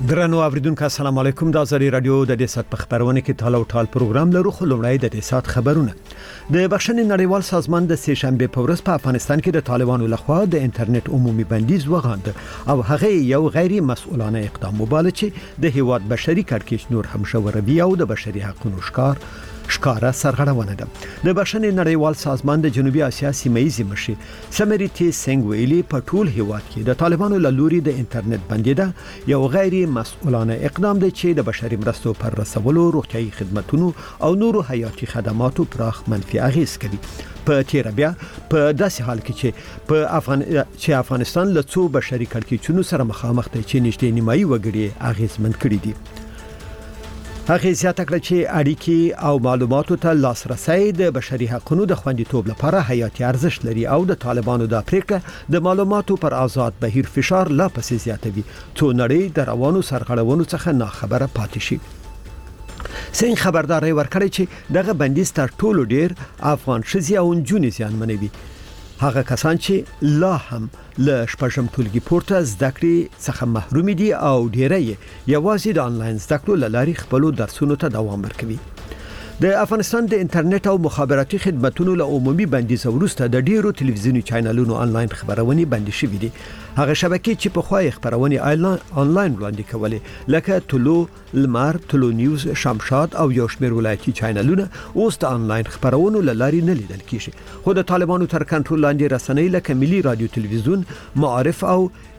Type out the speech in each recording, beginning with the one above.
درنو اوریدونکو السلام علیکم د ازری رادیو د دې سات په خبرونه کې ټال او ټال پروګرام لرو خو لومړی د دې سات خبرونه د بخښنې نړیوال سازمان د سه شنبه په ورځ په افغانستان کې د طالبانو لخوا د انټرنیټ عمومي بندیز وغاند او هغه یو غیر مسؤلانه اقدام وباله چې د هیواد بشري کړکېچ نور هم شوروي او د بشري حقوقو ښکارا سرغړونه ده د بخښنې نړیوال سازمان د جنوبي اسیا سیمایي مشر سمریتی سنگ ویلي په ټول هیواد کې د طالبانو له لوري د انټرنیټ بندیده یو غیر مسؤلانه اقدام دی چې د بشري مرستو پر رسولو روغتيایي خدماتو او نورو حیاتي خدماتو پراخ منفي اغیز کوي په تیر بیا په داسې حال کې چې افغانستان له څو بشري کړکېچونو سره مخامخ دی چې نږدې نیمایي وګړي اغیزمن کړي دي هغه زیاته کړه چې اړیکې او معلوماتو ته لاسرسي د بشري حقوقو د خوندیتوب لپاره حیاتي ارزښت لري او د طالبانو د پریکړه د معلوماتو پر آزاد بهیر فشار لا پسې زیاتوي څو نړۍ د روانو سرغړونو څخه ناخبره پاتې شي سین خبرداري ورکړي چې دغه بندیز تر ټولو ډیر افغان شذي او جنوني ځانمنوي هغه کسان چې لا هم له شپږم ټولګي پورته زده کړې څخه محروم دي او ډیری یوازې د انلاین زده کړو لاري خپل درسونو ته دوام ورکوي د افغانستان د انټرنیټ او مخابراتي خدماتو له عمومي بندیز وروسته د ډیرو ټلویزیونی چینلونو انلاین خبرونه بند شوې دي هغه شبکې چې په خوای خبرونه انلاین وړاندې کولې لکه طلوع لمر طلوع نیوز شمشاد او یو شمېر ولایتي چینلونه اوس د انلاین خبرونو لاري نه لیدل کیږي خو د طالبانو تر کنټرول لاندې رسنۍ لکه ملي رادیو تلویزیون معارف او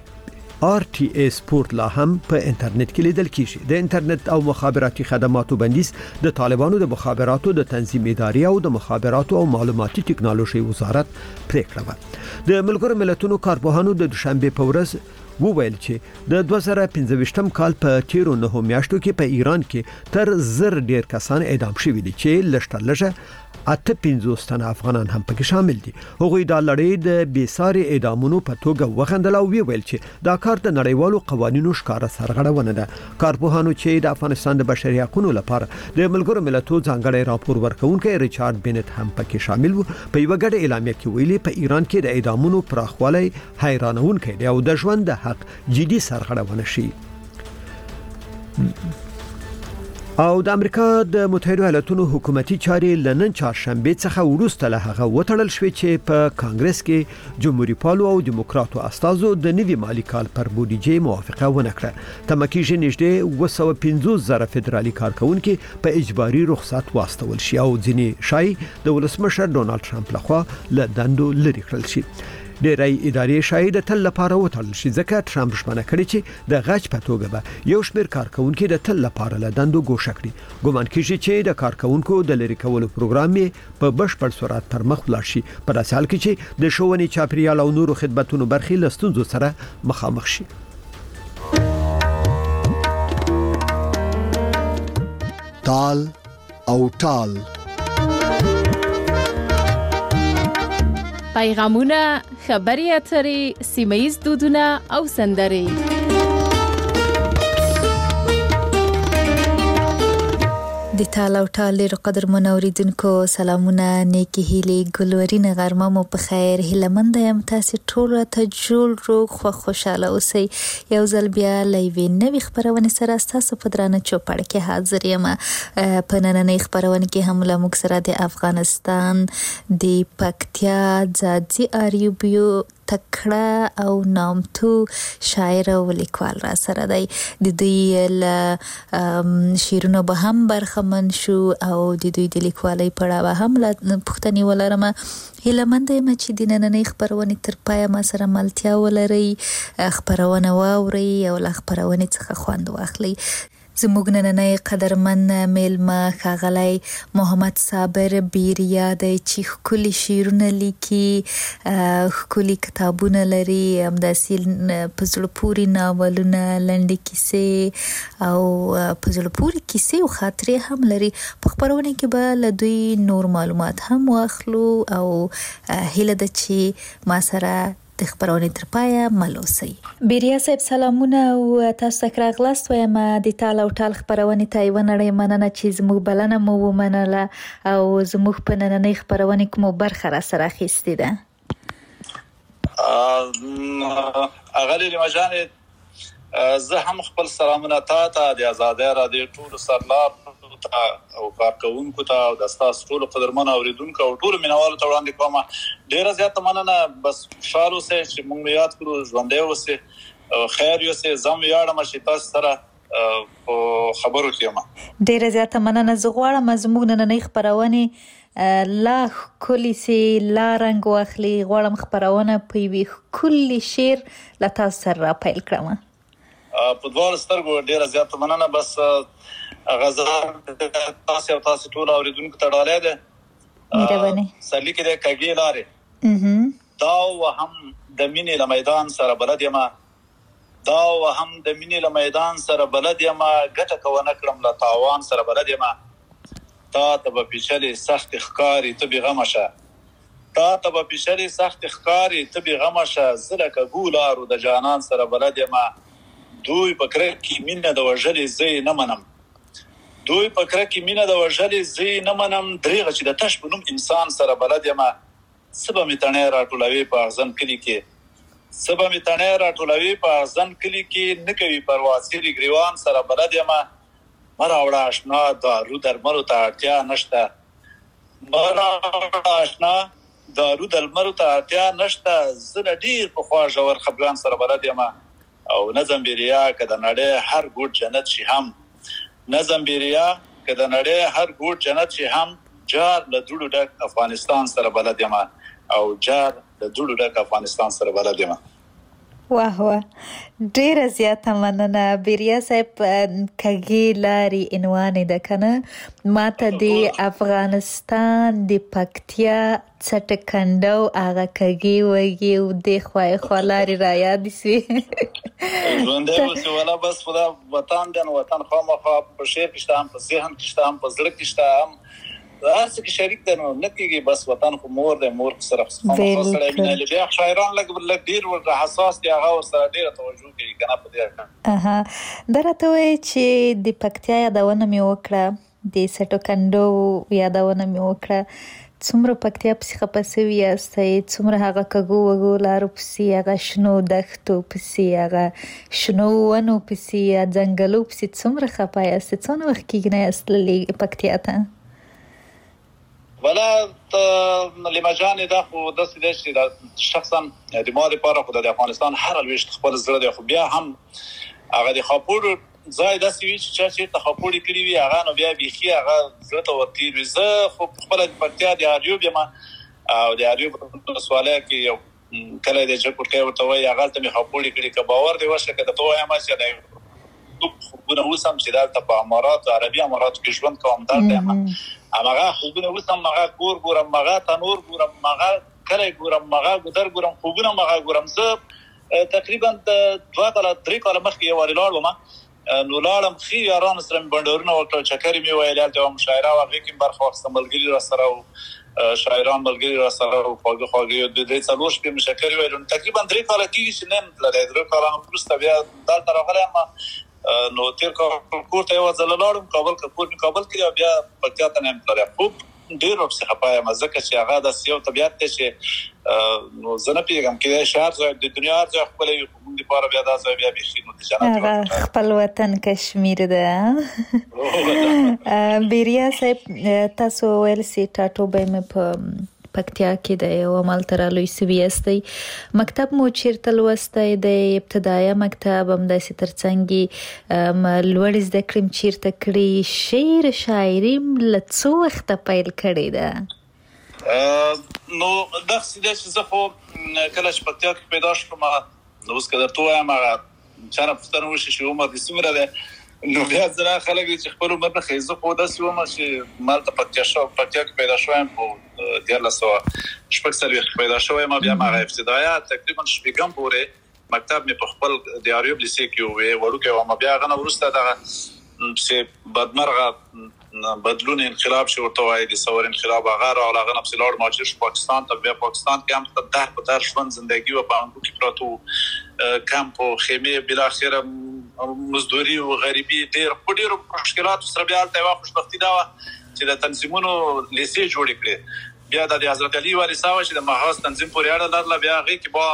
RTA سپورت لا هم په انټرنیټ کې لیدل کیږي د انټرنیټ او مخابراتي خدماتو بندیز د طالبانو د مخابراتو د تنظیم ادارې او د مخابراتو او معلوماتي ټکنالوژي وزارت پریکړه و د ملګرو ملتونو کارپوهانو د دوشنبه په ورځ وویل چې د 2015م کال په 13 میاشتو کې په ایران کې تر زر ډیر کسان اعدام شوي دي چې لږه 58 تنه افغانان هم پکې شامل دي هغوی د لړۍ د بیساري اعدامونو په توګه وغندل او ویل چې دا کار د نړیوالو قوانینو ښکارا سرغړونه ده کارپوهانو چې د افغانستان د بشري حقوقو لپاره د ملګرو ملتونو ځانګړی راپور ورکونکي ریچارډ بنت هم پکې شامل وو په یو غړ اعلامیه کې ویلي په ایران کې د اعدامونو پراخوالی حیرانونکی دی او د ژوند د حق جدي سرغړونه شي او د امریکا د متحده ایالاتونو حکومتي چاري لنن چهارشنبه څخه وروسته له هغه وټړل شوې چې په کانګرس کې جمهوریت پالو او دیموکراتو استازو د نوي مالی کال پر بودیجه موافقه ونه کړه تمکیږي نږدې 250,000 فدرالي کارکونکو په اجباري رخصت واستول شي او ځینې شای د ولسمشر ډونالد ټرمپ لخوا له دندو لري کړل شي ډیری ادارې شاهد تل لپاره وټړل شي ځکه ټرمپ ژمنه کړې چې د غچ په توګه به یو شمېر کارکونکو د تل لپاره له دندو ګوښه کړي ګومان کیږي چې د کارکونکو د لری کولو پروګرام په بشپړ سرعت پر مخ لاړ شي په داسې حال کې چې د ښوونې چاپیریال او نورو خدماتو برخې له ستونزو سره مخامخ شي تال او ټال پیغامونه خبري اترې سیمایي دودونه او سندرې د تال او ټال ډېر قدر منوریدونکو سلامونه نیکی هیلې ګلورینه غرمه مو په خیر هیلمند یم تاسو ټول ته جوړ روغ خو خوشاله اوسئ یو ځل بیا لایوي نوې خبرونه سره تاسو په درانه چوپړ کې حاضر یم په نننۍ خبرونه کې هم له موږ سره د افغانستان د پکتیا ځاځي اریوبیو تکړه او نامتو شاعر او لیکوال را سره دی د دوی شعرونه به هم برخمن شو او د دوی د لیکوالۍ په اړه هم پوښتنې ولرم هیلمند یم چې د نننۍ خبرونه تر پایه ما سره ملتیا ولري خبرونه واوري او له خبرونه څخه خوند واخلي زموږ نننۍ قدرمن میلمه ښاغلی محمد صابر بیریا دی چې ښکلي شعرونه لیکي ښکلي کتابونه لري همداسې په زړه پورې ناولونه لنډې کیسې او په زړه پورې کیسې او خاطرې هم لري په خپرونه کې به له دوی نور معلومات هم واخلو او هیله ده چې ما سره د خبرونه تر پایه ملوسي بیریا صاحب سلامونه او تاسو ته راغلاست وایم د تال او ټال خبرونه ته یو نړۍ مننه چې زموږ بلنه مو ومنله او زموږ په نننۍ خبرونه کې مو برخه را سره اخیستې ده اغلی لمجانه زه هم خپل سلامونه ته د آزادۍ رادیو ټولو سرلار ته او کارکوونکو ته او د ستاسو ټولو قدرمنو اوریدونکو او ټولو مینوالو ته وړاندې کوم ډیره زیاته مننه. بس خوشحال اوسئ چې موږ یاد کړو، ژوندی اوسئ، خیر یوسئ. زه هم ویاړم چې تاسو سره په خبرو کې یم. ډیره زیاته مننه. زه غواړم زموږ نننۍ خپرونې لا ښکلې سي، لا رنګ واخلي. غواړم خپرونه په یوې ښکلي شعر له تاسو سره را پیل کړم. په دواړو سترګو ډیره زیاته مننه. بس غزل تاسو او تاسو ټول اوریدونکو ته ډالۍ ده. مهرباني. سړي کې د کګي لارې دا وهم د مینې له میدان سره بلد یم، دا وهم د مینې له میدان سره بلد یم، ګټه کو نه کړم له تاوان سره بلد یم. تا ته به پیچلې سخت ښکاري ته بې غمه شه، تا ته به پیچلې سخت ښکاري ته بې غمه شه. زه لکه ګولارو د جانان سره بلد یم. دوی په کرک کې مینه د وژلې زه یې نه منم، دوی په کرک کې مینه د وژلې زه یې نه منم. دریغه چې د تش په نوم انسان سره بلد یم. څه به مې تڼۍ راټولوي په اغزن کلي کې، څه به مې تڼۍ راټولوي په اغزن کلي کې. نه کوي پروا سیري ګریوان سره بلد یم. مه راوړه اشنا دارو درملو ته اړتیا نشته، مه راوړه اشنا دارو درملو ته اړتیا نشته. زه له ډېر پخوا ژور خفګان سره بلد یم. او نظم بیریا که د نړۍ هر ګوټ جنت شي هم، نظم بیریا که د نړۍ هر ګوټ جنت شي هم. جار له دوړو ډک افغانستان سره بلد یم، او جار له دوړو ډک افغانستان سره بلد یم. واه واه، ډیره زیاته مننه. بیریا صاحب کګي لارې عنوان ده کنه، ماته د افغانستان د پکتیا څټکنډو هغه کګي وږي او د خوای خلاري را یاد شي. ژوندی اوسئ ولا بس خدا وطن دی، وطن خامخا په شعر کې شته، هم په ذهن کې شته، هم په زړه کې شته، هم هر څه کې شریک دی. نو نه کېږي. بس وطن خو مور دی، مور سره خامخا سره مینه. بیا شاعران لږ ډېر ورته حساس دي، هغه ورسره ډېره توجه کوي که نه په دې. دا راته وایي چې د پکتیا یادونه مې وکړه، د څټکنډو یادونه مې وکړه. څومره پکتیا پسې خفه سوي یاستئ، څومره هغه کږو وږو لارو پسې، هغه شنو دښتو پسې، هغه شنو ونو پسې، یا ځنګلو پسې څومره خفه یاستئ؟ څونه وخت کېږي نه یاست تللي پکتیا ته؟ ولا لیما جانې دا خو داسې دی چې شخصا د ما دپاره خو د افغانستان هر لویشت خپل زړه دی. خو بیا هم هغه د خاپوړو ځای داسې وي چې چا چېرته خاپوړې کړي وي، هغه نو بیا بیخي هغه زړه ته ورتېر وي. زه خو خپله د پکتیا د اریوب یم، او د اریوب ولسوالۍ کې یو کلی دی جګ ورته وایي، هغلته مې خاپوړې کړي. که باور دې وشه که درته وایم چې د خوبونه اوس هم چې دلته په اماراتو عربي اماراتو کې ژوند کوم، دلته یم، هماغه خوبونه اوس هم هغه کور ګورم، هغه تنور ګورم، هغه کلی ګورم، هغه ګودر ګورم، خوبونه هم هغه ګورم. زه تقریبا 2 کاله 3 کاله مخکې یو وارې لاړم، نو لاړم ښې یارانو سره مې بنډارونه وکړل، چکرې مې ویل، هلته یوه مشاعره وه، هغې کې مې برخه واخیسته. ملګري راسره و، شاعران ملګري راسره و، خواږه خواږه 2-3 شپې مې چکرې ویل. تقریبا 3 کاله کېږي چې نه یم تللی. 3 کاله وروسته بیا دلته راغلی یم. نو تېر کال کور ته یوه ځله لاړم، کابل کور مې کابل کې، او بیا پکتیا ته نه یم تللی. خوب ډېر ورپسې خفه یم، ځکه چې هغه داسې یو طبیعت دی چې نو زه نه پوهېږم، کېدای شي هر ځای د دنیا هر ځای ښکلی وي، خو موږ دپاره بیا دا ځای بیا بیخي نو د جنت هغه خپل وطن کشمیر ده. بیریا صاحب تاسو ویل سي ټاټوبی مې په پکتیا کې د یو عمل ته رالوی سوي یاستئ. مکتب مو چیرته لوستی دی؟ ابتدایه مکتب همداسې تر څنګ لوړې زده کړې م چیرته کړي؟ شعر شاعري م له څو وخته پیل کړې ده؟ نو داسې دی چې زه خو کله چې پکتیا کې پیدا شوم، نو اوس که درته ووایم هغه چا نه پوښتنه وشي چې عمر دې څومره دی، نو بیا ځینې خلک دي چې خپل عمر نه ښیي. زه خو داسې وم چې مالته پکتیا کې پیدا شوی یم، په 1946 پیدا شوی یم. بیا هغه ابتدایه تقریبا شپږم پورې مکتب مې په خپل د اریوب لیسې کې وې، وړوکی وم. بیا هغه نه وروسته دغه چې بدمرغه بدلون انقلاب چې ورته وایي، د ثور انقلاب هغه راغله، هغه نه پسې لاړ مهاجر شو پاکستان ته. بیا پاکستان کې هم در په در ژوند زندګي وه، په انګو کې پراته وو، کمپ و خیمې، بالاخره مزدوري و غریبي، ډېرو مشکلاتو سره بیا هلته یوه خوشبختي دا وه چې د تنظیمونو لیسې جوړې کړې. بیا د حضرت علي والي صاحب چې د محاذ تنظیم پورې اړه لرله، بیا هغې کې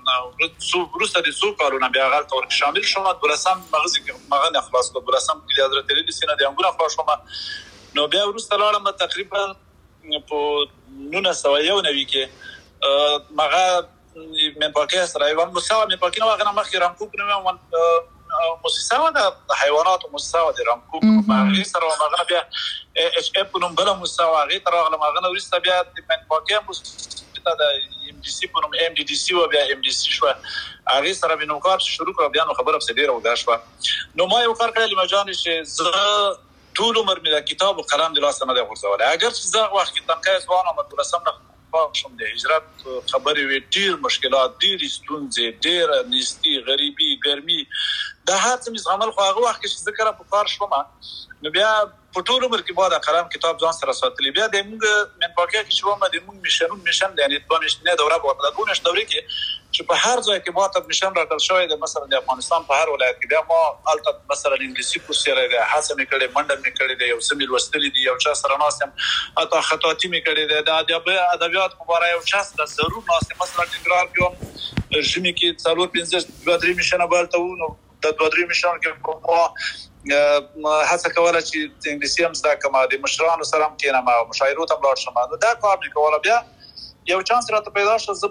وروسته د څو کارونه بیا غلط ور شامل شوم. دولسم مغز خلاص کړ، دولسم کې حضرت علی سینه د انګور خلاص شوم. نو بیا وروسته لاړم تقریبا په 1991 کې مغه من پاکستان سره یو مساوي من پاکستان هغه مخکې رامکوک نوم مؤسسه د حیوانات او مؤسسه د رامکوک هغه سره هغه بیا اچ اف نوم بل مؤسسه هغه تر هغه هغه ورسته بیا د پاکستان مؤسسه د ام ډي سي په نوم ام ډي ډي سي او بیا ام ډي سي شو هغه سره بنو کار شروع کړ. بیا نو خبره په ډیره وګا شو. نو ما یو کار کړل لمجان چې زه ټول عمر مې د کتاب او قلم د لاس نه د غورځول. اگر چې زه وخت کې تنکای ځوان او مدرسه نه شوم د هجرت خبرې وی ډیر مشکلات، ډیر ستونزې، ډیر نيستي، غریبي، ګرمي، د هر څه مزغمل خو هغه وخت کې ذکر په کار شوم. نو بیا په ټول عمر کې بعد قلم کتاب ځان سره ساتلی. بیا د موږ من پاکه کې شوم د موږ میشن یعنی د میشن دوره په دغه دوره کې چې په هر ځای کې ماته میشن راټول شوی د مثلا د افغانستان په هر ولایت کې بیا ما الته مثلا انګلیسي کورس یې د حسن کړي، منډه مې کړي د یو سمې وستلې دي، یو چا سره ناسم اته خطاطي مې کړي د ادبیات مباراه یو چا سره ضرور ناسم مثلا تکرار کوم ژمي کې څلور 15 میشن بالته نو د 2-3 میشن کې ما هڅه کوله چې انګلیسي هم زده کوم، د مشرانو سره هم کېنم او مشاعرو ته لاړ شم. نو دا کار مې کوله. بیا یو چانس راته پیدا شو. زه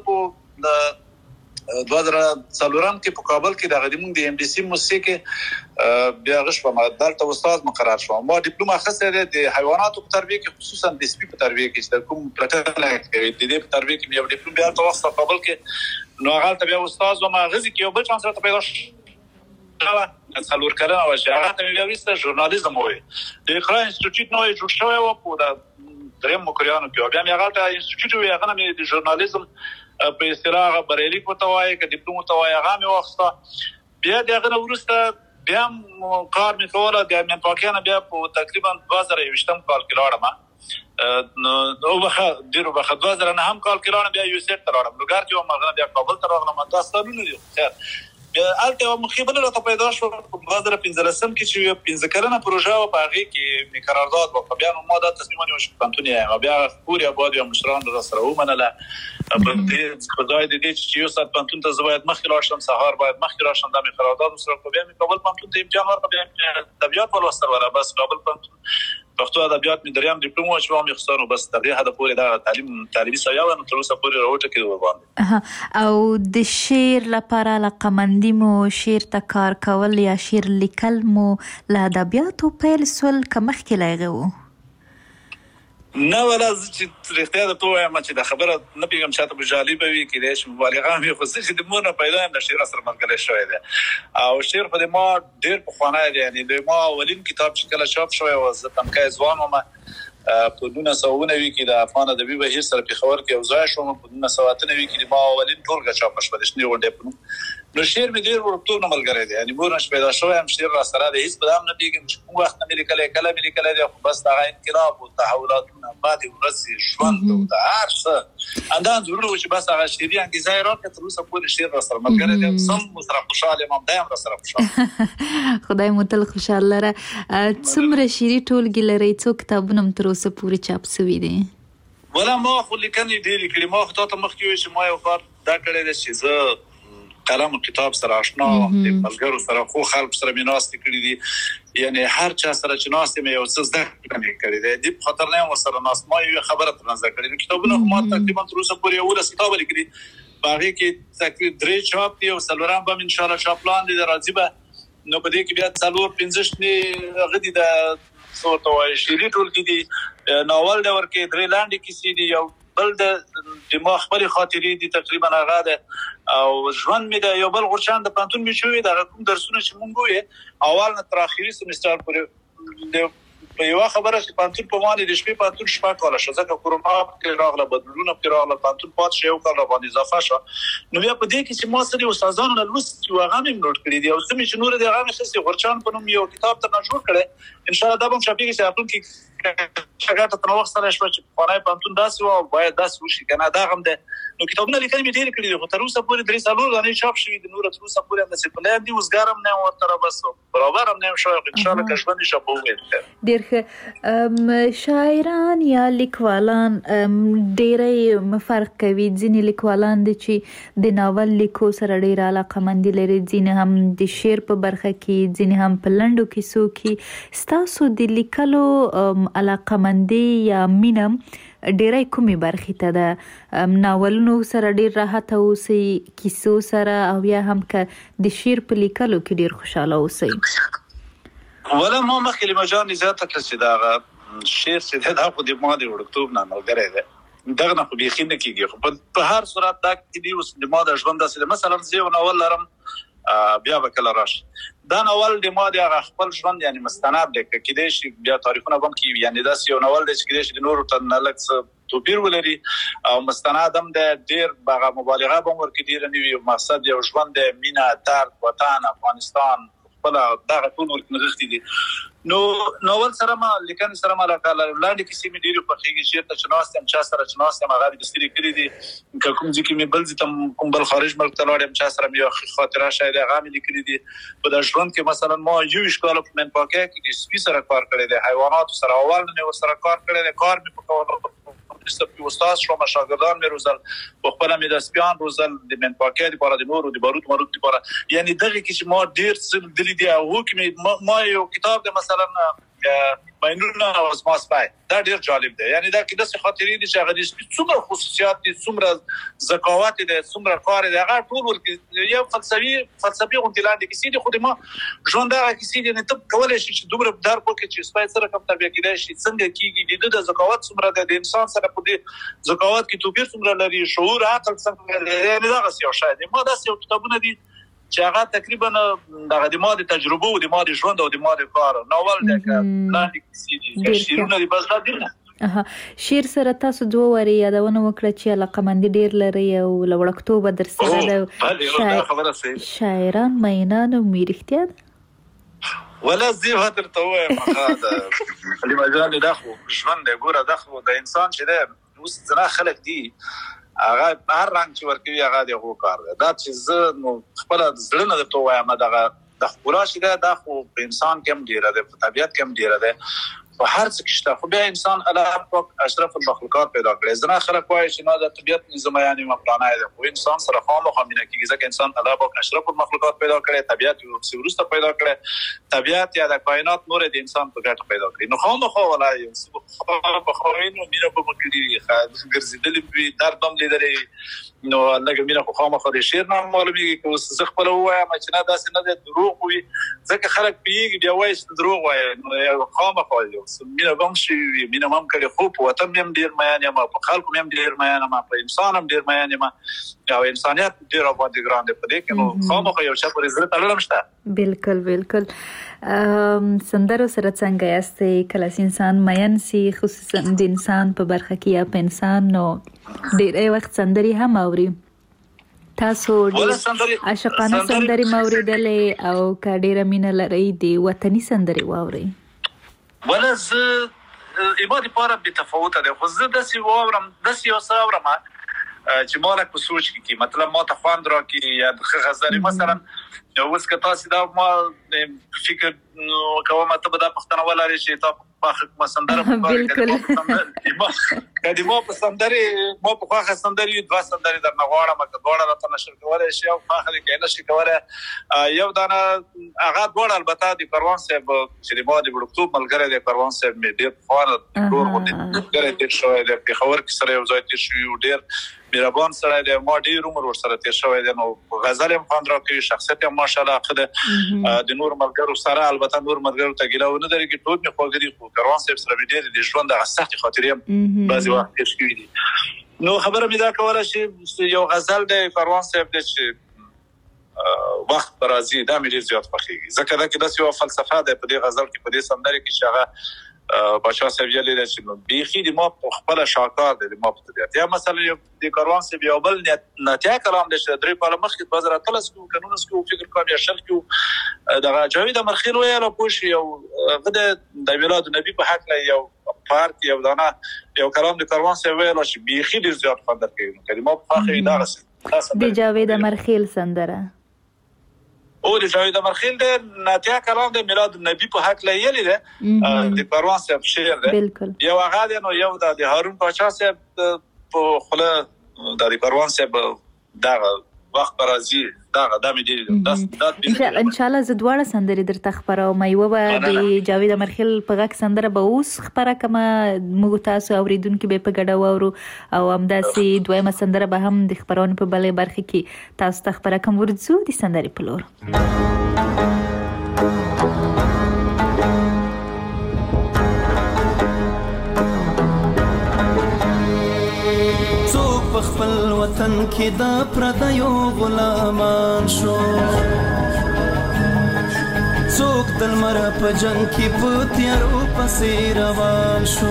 په 2004 کې په کابل کې د غدیمون د ام ډي سي موسسه کې بیا غشم دلته استاد مقرر شوم. ما ډیپلوم اخیسته د حیواناتو په تربیه کې، خصوصا د سپي په تربیه کې چې کوم پلټنه کوي د دې په تربیه کې یو ډیپلوم بیا تاسو په کابل کې. نو هغه ته بیا استاد و ما غزي کې یو بل چانس راته پیدا شو. څلور کلنه و چې هغه ته بیا وسته ژورنالیزم وای. د اقرا انسټیټیوټ نوې جوړ شوی و په د دریم مکریانو کې. بیا هغه ته انسټیټیوټ وی هغه مې د ژورنالیزم په اصطلاح بریلی کوته وای ک ډیپلوم ته وای هغه مې واخسته. بیا دغه ورسته بیا کار مې کوله د من پاکستان بیا په تقریبا 2020 کال کې لاړم. نو وبخه ډیرو بخه 2009 هم کال کې لاړم. بیا یو سیټ ته لاړم. لوګار کې ما بیا کابل ته راغلم. تاسو ته نو خیر الته مخیبل راته پیدا شو په 2015 کې چې 15 کلنه پروژه او په هغه کې می قرارداد وکړ. بیا نو ما دا تصمیم ونیو پانتونی بیا پوری آباد یا مشران را سره ومنله. په دې خدای دې چې یو سات پانتون ته زوید مخکې راشم، سهار باید مخکې راشم د می قرارداد سره. په بیا می کابل پانتون ته امتحان ورکړم. بیا طبيعت ولوستل ولا بس کابل پانتون پښتو ادبیات می دریم ډیپلوم او شوم یخسانو بس تبلیغ هدا پوری دا تعلیمي سویا نو تر اوسه پوری راوټه کې وباندې. او د شعر لپاره لقمندی مو شعر ته کار کول یا شعر لیکل مو له ادبیاتو پیل سول کمخ کې لایغه وو؟ نه ولا چې رښتیا د توه ما چې د خبره نه پیغام شاته په جالب وي کې د مبالغه مې خو چې د مونږ پیدا نه شعر سره مرګل شوی دی. او شعر په ما ډیر په خوانه دی. یعنی د ما اولین کتاب چې کله چاپ شوی و زه تمکای ځوان وم په 1990 کې د افغان ادبي بهیر سره په خبر کې اوځای شوم. په 1990 کې د ما اولین ټولګه چاپ شوه د شنو ډیپلوم. نو شعر مې ډیر ورته نه ملګری دی. یعنی مورنش پیدا شوی هم شعر را سره د هیڅ بدام نه پیګم چې کوم وخت نه لیکل کلمې لیکل دی خو بس دا انقلاب او تحولاتونه بعد ورځ ژوند او د هر څه اندان ضروري چې بس هغه شعري انګیزه راکړه. تر اوسه پورې شعر را سره ملګری دی. سم سره خوشاله یم، دایم را سره خوشاله. خدای مو تل خوشاله لره. څومره شعري ټولګي لري؟ څو کتابونه تر اوسه پورې چاپ شوي دي؟ ولا ما خو لیکنې ډېرې کړې. ما خو ته مخکې وایي چې ما یو کار دا کړی دی چې زه قلم او کتاب سره آشنا وم. د ملګرو سره خو خلک سره مې ناستې کړي دي. یعنی هر چا سره چې ناستې مې یو څه زده کړی دی. دې په خاطر نه یم ورسره ناست. ما یو خبره ترنځ کړې. کتابونه خو ما تقریبا تر اوسه پورې 11 کتاب لیکلي. په هغې کې تقریبا 3 چاپ دي او 4 به انشاءالله چاپ لاندې د راځي به. نو په دې کې بیا 4-15 هغه دي د څو ته وایي شعري ټولګي دي، ناول ډول کې 3 لاندې کیسې دي، یو بل د ما خپل خاطرې دي تقریبا هغه ده او ژوند مې د یو بل غرشان د پانتون مې شوې د کوم درسونه چې مونږ وې اول نه تر اخري سمستر پورې په یو خبره چې پانتون په معنی د شپې پانتون شپه کاله شو ځکه کورونا کې راغله بدلونه کې راغله پانتون پات شو یو کال باندې اضافه شو. نو بیا په دې کې چې ما سره استادانو له لوست یو هغه مې نوٹ کړی دی او سمې چې نور د هغه څه غرشان په نوم یو کتاب تر نه جوړ کړي. ان شاء الله دا به چاپیږي چې خپل کې شګه ته نو وخت سره شو چې پانای پانتون داسې و باید داسې وشي کنه دا غم ده نو کتابونه لیکل مې ډېر کړي خو تر اوسه پورې درې څلور غنې چاپ شوي د نور تر اوسه پورې هم د پلان دي وزګارم نه ورته بس برابر هم نه شو ان شاء الله کښبن شپو وې ډېر ښه شاعران یا لیکوالان ډېر فرق کوي ځینې لیکوالان دي چې د ناول لیکو سره ډېر علاقه‌مندي لري ځینې هم د شعر په برخه کې ځینې هم په لنډو کیسو کې ستاسو د لیکلو علاقه‌مندي یا مینه ډېرای کومې برخې ته ده ناولونو سره ډېر راحت اوسئ کیسو سره او یا هم که د شعر په لیکلو کې ډېر خوشاله اوسئ ولا ما مخکې لمجان زیاته کړ چې دا شعر چې دا خو د ماده وړکتوب نه ملګری ده دغه نه خو بيخي نه کیږي خو په هر صورت دا کې دی اوس د ماده ژوند داسې مثلا زه ناول لرم بیا به کله راشي دا ناول د ماده هغه خپل ژوند یعنی مستند دی کېدای شي بیا تاریخونه هم کې یعنی دا یو ناول دی چې کېدای شي د نورو ته نه لږ توپیر ولري او مستند هم د ډیر هغه مبالغه به ورکې ډیر نه وي مقصد یو ژوند د مینا درد وطن افغانستان خپل دغه ټول ورکې دي نو ناول سره ما لیکن سره ما لاندې کیسې مې ډیرو په خېږي چې ته چناستم چا سره چناستم هغه د ستري کړی دي کوم ځکه مې بل ځتم کوم بل خارج ملک ته لاړم چا سره مې خاطره شاید هغه مې لیکلي دي په د ژوند کې مثلا ما یو اشکال په من پاکه کې د سپي سره کار کړی دی حیوانات سره اول مې ورسره کار کړی دی کار مې په کول استاد استاد شو شاګردان مې روزل په خپل مې د سپیان روزل د من پاکه لپاره د نورو د باروت ماروت لپاره یعنی دغه کې چې ما ډیر څه دلی دی او کې ما یو کتاب د مثلا ماینونه او اسماسپای دا ډیر جالب دی یعنی دا کې د څه خاطرې دي چې هغه د څومره خصوصیات دي څومره ذکاوت دي څومره کار دی هغه ټول ورکې یو فلسفي غونډلان دي چې د خود ما ژوند هغه کې چې نه ته کولای شي چې دومره در پکې چې سپای سره کوم تابع کېدای شي څنګه کېږي د ذکاوت څومره د انسان سره په دې ذکاوت کې توپیر څومره لري شعور عقل څنګه لري دا غوښیو شاید ما دا یو کتابونه دي چې هغه تقریبا دغه د ماده تجربه او د ماده ژوند او د ماده کار ناول دی لاندې کیسې دي شیرونه دی بس دا دي نه شعر سره تاسو دوه وری یادونه وکړه چې علاقمندي ډیر لري او لوړکتوب در سره د شاعران مینان او میرختیا ولا زیه درته وایم هغه لمجال داخو ژوند دی ګوره داخو د انسان چې ده اوس ځنه خلک دي هغه هر رنګ چې ورکوي هغه د هغو کار دی دا چې زه نو خپل زړه نه درته وایم دغه د ښکلا چې دا خو په انسان کې هم ډیره ده په طبیعت کې هم ډیره ده په هر څه کې شته خو بیا انسان الله پاک اشرف المخلوقات پیدا کړی ځنه خلک وایي چې نه د طبیعت نظام یعنی مقرانه ده خو انسان سره خامخا مینه کېږي ځکه انسان الله پاک اشرف المخلوقات پیدا کړی طبیعت یو څه ورسته پیدا کړی طبیعت یا د کائنات نور د انسان په ګټه پیدا کړی نو خامخا ولای یو په خوینو مینه په مکړي ګرځیدل به درد هم لیدلې نو لکه مینه خو خامخا د شعر نه معلومیږي چې اوس زه خپل وایم چې نه داسې نه ده دروغ وي ځکه خلک پیږي بیا وایي چې دروغ وایي نو خامخا مینه هم شي مینه هم کړي خو په وطن هم ډیر میان یم په خلکو هم ډیر میان یم په انسان هم ډیر میان یم او انسانیت ډیر باندې ګران دی په دې کې نو خامخا یو څه پر عزت اړم شته بالکل سندرو سره څنګه یاستئ کله انسان میان سي خصوصا د انسان په برخه کې یا په انسان نو ډېر وخت سندري هم اوري تاسو عاشقانه سندري موریدلې او کډیره مینه لري د وطني سندري واوري ولا زه ایمادي پاره به تفاوت ده خو زه د سی واورم د سی اوساورم چې مالک په سوچ کې مطلب ما ته خواند را کې یا د غزل مثلا یو وس کتا سیدا ما فکر کوم ته به د پښتنه ولري چې تا په سندره کدي ما په سندري ما په خاصه سندري دوا سندري در نغواړه مکه دوړه راته نشر کولای شي او خاصه کې نه شي کولای یو دانه هغه دوړه البته د پروان صاحب چې د ماده وړکتوب ملګری د پروان صاحب مې ډیر خوانه ډور غوډه ګره دې شوې د پیښور کې سره یو ځای تیر شو ډیر مهربان سره د ما ډیر عمر ور سره تیر شوی دی نو غزل هم خوند راکوي شخصیت هم ماشاءالله خده د نور ملګرو سره البته نور ملګرو ته ګیله ونه دري کې ټول می خوګري خو پروان صاحب سره ډیر د ژوند د سختي خاطرې بعضی وخت تیر شوی دي نو خبره مې دا کوله چې یو غزل د پروان صاحب د چې وخت راځي دا مې ډیر زیات خوښیږي ځکه دا کې د یو فلسفه ده په دې غزل کې په دې سندره کې چې هغه بچا سویلې د چې بیخي د ما په خپل شاکار د ما په طبيعت یا مثلا د کاروان سی بیا بل نتیا کلام د درې په مخکې بازار تلس کو قانون سکو فکر کوم یا شل کو د جاوید مرخیل ویاله پوش یو غد د میلاد نبی په حق له یو پارت یو دانا یو کلام د کاروان سی ویاله چې بیخي ډیر زیات فندر کوي کلمه په اخر اداره د جاوید مرخیل سندره او د جاوید مرخیل د ناتیا کلام د میلاد النبی په حق لایلی ده د کاروان صاحب شعر ده یو هغه نو یو د هارون پاچا صاحب په خله د کاروان صاحب دغه وخت راځي دغه د مې ان شاء الله زدوړه سندري درته خبرو مې و د جاوید مرخیل په غک سندره به اوس خبره کما موږ تاسو اوریدونکو به په ګډه وورو او همداسي دویمه سندره به هم د خبرونو په بلې برخه کې تاسو ته خبره کوم ورځو د سندري په لور خپل وطن کې د پردیو غلامان شو څوک د لمر په جنگ کې په تیارو پسې روان شو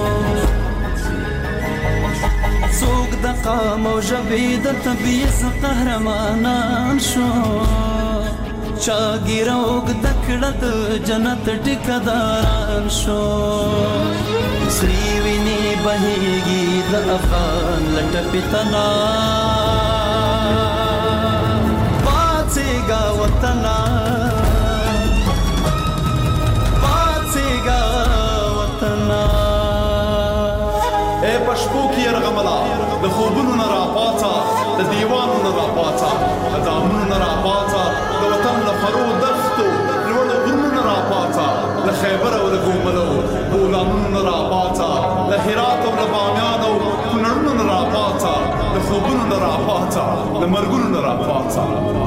څوک د قام او ژبې د تبعیض قهرمانان شو چا ګیروګ د کړه د جنت ټیکداران شو سری ویني بهيږي د افغان لټپتنا پاتېګا وطنا پاتېګا وطنا اے پښپو کې رغملا د خوبونو نه راپاتا د دیوانو نه راپاتا د دامونو نه راپاتا د وطن له فرو دښتو لوړ غرونو نه راپاتا له خیبر او د ګوملو بولانونو نه راپاتا له هرات او له بامیان او کونړونو نه راپاتا د خوبونو نه راپاتا د مرګونو نه راپاتا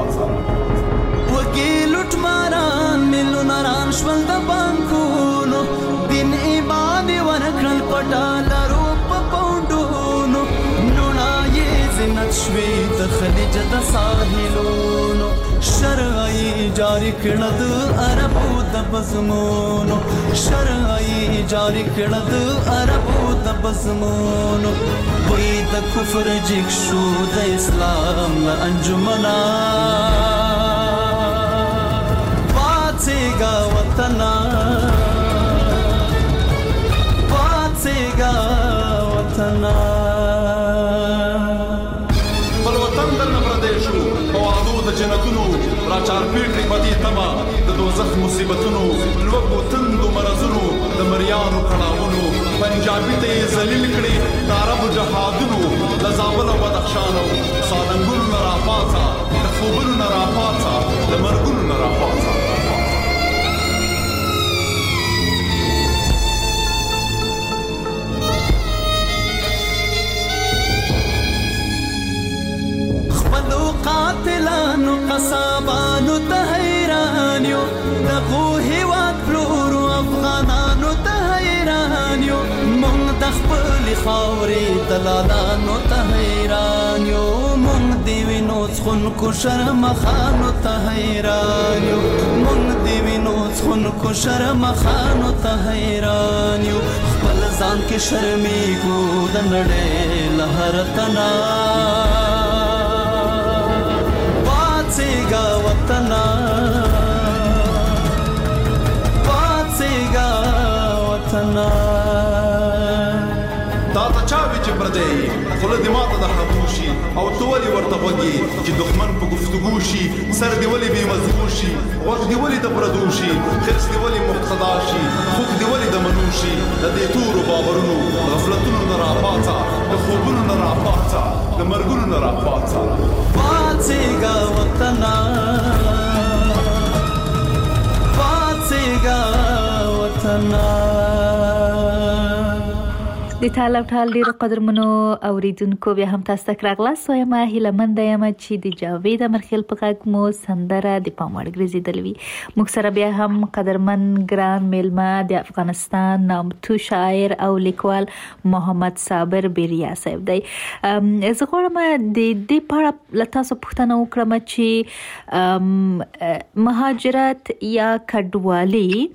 وګي لټ ماران ملو ناران شول د بانکونو دین ایمان ورکړل پټالرو په پوندونو نونای زنت شوي د خلیج د ساحلونو شرعي جاری کړه د عربو د بزمونو شرعي جاری کړه د عربو د بزمونو وې د کفر جګ شو د اسلام له انجمنا پاتېګا وطنا پاتېګا وطنا بل وطن در نبردیشو پوادو د جنتونو راچار پیټری پدی تما د دوزخ مصیبتونو لوګو تندو مرزونو د مریانو کړهونو پنجابي ته ذلیل کړي د عرب جهادونو د زابل او بدخشانو سادنګونو نه راپاتا د خوبونو نه راپاتا د مرګونو نه راپاتا قاتلانو قصابانو ته حیران یو دغو هیواد پلورو افغانانو ته حیران یو مونږ د خپلې خاورې دلالانو ته حیران یو مونږ د وینو څښونکو شرمخانو ته حیران یو مونږ د وینو څښونکو شرمخانو ته حیران یو خپل ځان کې شرمېږو د نړۍ له هر تنا پاتېګا وطنا پاتېګا وطنا تا ته چا وی چې پردې خله دې ماته د خاموشي او تو ولې ورته وږي چې دښمن په گفتگو شي سر دې ولې بې مزغو شي وخت دې ولې د پردو شي خرڅ دې ولې مقتدا شي خوک دې ولې د منو شي د دې تورو باورونو غفلتونو نه راپاتا د خوبونو نه راپاتا د مرګونو نه راپاتا پاتېګا وطنا پاتېګا وطنا د ټال ډیر قدرمنو اوریدونکو بیا هم تاسو ته راغلاست وایم هیله مند یم چې د جاوید مرخیل په غږ مو سندره د پاموړ ګرځیدل وي موږ سره بیا هم قدرمن ګران میلمه د افغانستان نامتو شاعر او لیکوال محمد صابر بیریا صاحب دی زه غواړم د دې په اړه له تاسو پوښتنه وکړم چې مهاجرت یا کډوالي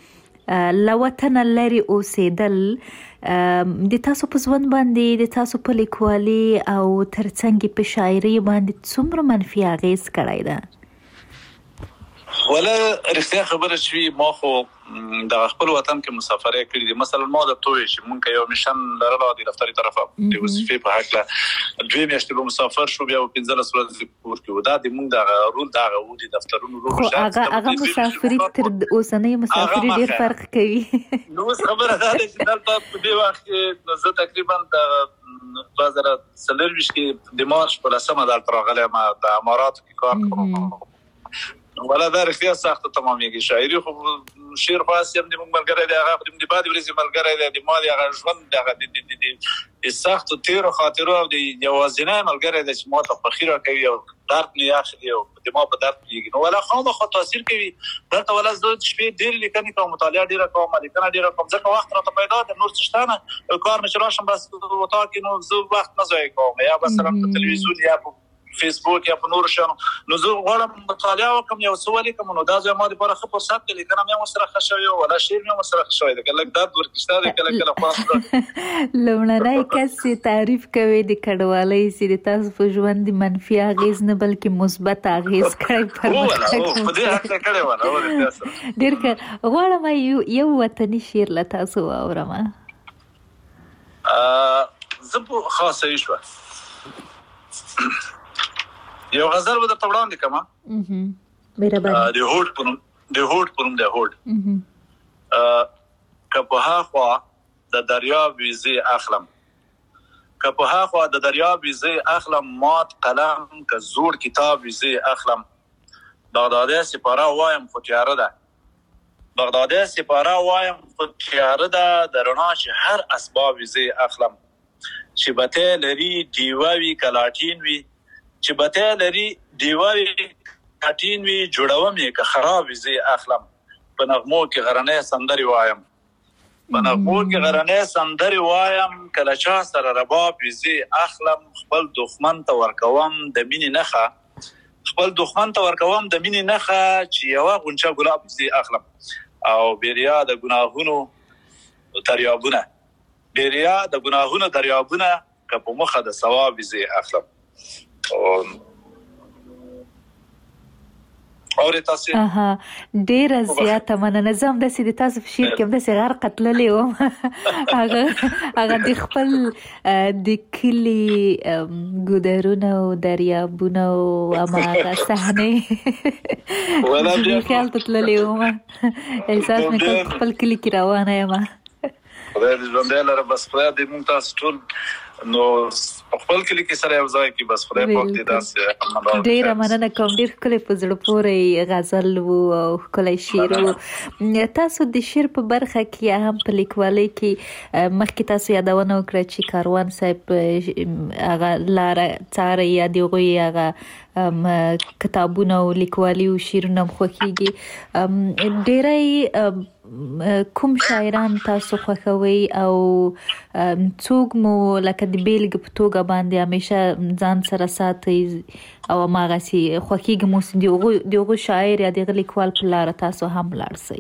له وطنه لرې اوسېدل د تاسو په ژوند باندې د تاسو په لیکوالي او ترڅنګ په شاعري باندې څومره منفي اغېز کړی ده؟ ولا رښتیا خبره شوي ما خو د خپل وطن کې مسافرۍ کړې دي. مثلا ما د توې چې مونږ یو میشن لرلو د دفتري طرفه د وظیفې په حق له 2 میاشتې به مسافر شو بیا 15 ورځې کور کې و. دا د مونږ د رول دا غو د دفترونو رول هغه مسافري تر اوسنۍ مسافري ډیر فرق کوي. نو خبره ده چې دلته په دې وخت کې زه تقریبا د 2023 کې د مارچ په 10 دلته راغلم د اماراتو کې کار کوم. ولا دا رښتیا سخت تمامېږي. شاعري خو شعر خاص هم د موږ ملګری دی، هغه د بعد ورځې ملګری دی، د ما د هغه ژوند هغه د سخت تیرو خاطرو او د یوازینی ملګری دی چې ما ته فخر کوي او درد نه اخلي او د ما په درد کېږي. نو ولا خامخا تاثیر کوي دلته. ولا زه شپې ډېرې لیکنې کوم، مطالعه ډېره کوم، لیکنه ډېره کوم، ځکه وخت راته پیدا دی. نور څه شته نه، کار مې چې راشم بس اتاق کې نو زه وخت نه ضایع کوم، یا مثلا په تلویزیون یا په فیسبوک یا په نورو شیانو. نو زه غواړم مطالعه وکړم، یو څه ولیکم. نو دا زما لپاره ښه فرصت دی. لیکنه مې هم ورسره ښه شوې ولا شعر مې هم ورسره ښه شوی دی. که لږ درد ورکې شته دی، کله کله خواست لومړنی کس چې تعریف کوي د کډوالۍ چې د تاسو په ژوند منفي اغېز نه بلکې مثبت اغېز کړی پرمختګ په دې هکله کړی وه. ډېر ښه. غواړم یو وطني شعر له تاسو واورم. زه په خاصه شوه یو غزل به درته وړاندې کړم. د هوډ په نوم د هوډ. که په هاخوا د دریاب وي زه اخلم، که په هاخوا د دریاب وي زه اخلم، مات قلم که زوړ کتاب وي زه اخلم. بغدادي سپاره وایم خو تیاره ده، بغدادي سپاره وایم خو تیاره ده، د رڼا چې هر اسباب وي زه اخلم. چې بتۍ لري ډیوه وي کلاټین وي، چې بتۍ لري ډیوه وي کلاټین وي، جوړوم یې که خراب وي زه اخلم. په نغمو کې غرنۍ سندرې وایم، په نغمو کې غرنۍ سندرې وایم، کله چا سره رباب وي زه اخلم. خپل دښمن ته ورکوم د مینې نښه، خپل دښمن ته ورکوم د مینې نښه، چې یوه غونچه ګلاب وي زه اخلم. او بیریا د ګناهونو دریابونه، بیریا د ګناهونو دریابونه، که په مخه د ثواب وي زه اخلم. اورې تاسو ډېره زیاته مننه. زه هم داسې د تاسو په شعر کې هم داسې غرقه تللې وم. هغه د خپل د کلي ګودرونه او دریابونه او هماغه صحنې خیال ته تللې وم. احساس مې کړ خپل کلي کې روانه یم. خدای دې ژوندی لره. بس خدای دې موږ تاسو ټول نو خپل کلی کې سره یو ځای کې بس خدای پاک دې داسې. ډېره مننه کوم. ډېر ښکلی په زړه پورې غزل و او ښکلی شعر و. تاسو د شعر په برخه کې یا هم په لیکوالۍ کې مخکې تاسو یادونه وکړه چې کاروان صاحب هغه لاره څاري یا د هغوی هغه کتابونه او لیکوالي او شعرونه هم خوښېږي. ډېری کوم شاعران تاسو خوښوئ او څوک مو لکه د بیلګې په توګه باندې همیشه ځان سره ساتئ او هماغسې خوښېږي مو د هغو شاعر یا د هغه لیکوال په لاره تاسو هم لاړ شئ؟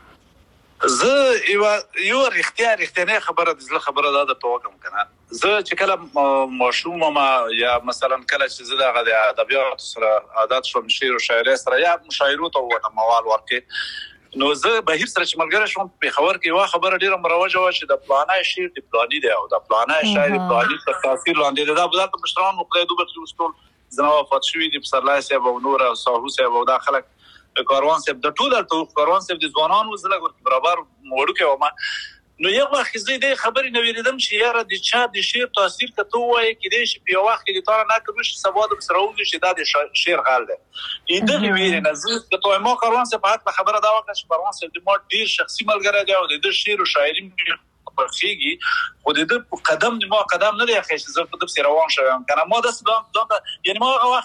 زه یو رښتینی خبره د زړه خبره دا درته وکړم که نه. زه چې کله ماشوم وم یا مثلا کله چې زه دغه د ادبیاتو سره عادت شوم، شعر او شاعرۍ سره یا مشاعرو ته ووتم موال ورکړې، نو زه بهیر سره چې ملګری شوم په پېښور کې یوه خبره ډېره مروجه وه چې د پلانی شعر د پلاني دی او د پلانی شاعر د پلاني تر تاثیر لاندې دی. دا به دلته مشران مو خدای دوبخلي اوس ټول زما وفات شوي دي، پسرلی صاحب او نور او ساهو صاحب او دا خلک، کاروان صاحب د ټول هلته کاروان صاحب د ځوانانو زه لږ ورته برابر وړوکی وم. نو یو وخت زه دې خبرې نه وېرېدم چې یاره د چا د شعر تاثیر که ته ووایې کیدای شي په یو وخت کې د تا نه نقل وشي، سبا د سره ووځي چې دا د شعر غل دی. دغې ویرې نه زه د ما کاروان صاحب په هکله خبره دا وکړه چې کاروان صاحب د ما ډېر شخصي ملګری دی او د ده شعر او شاعري مې خوښېږي، خو د ده قدم د ما قدم نه دی اخی چې زه په ده پسې روان شوی یم که نه. ما داسې یعنې ما هغه وخت کې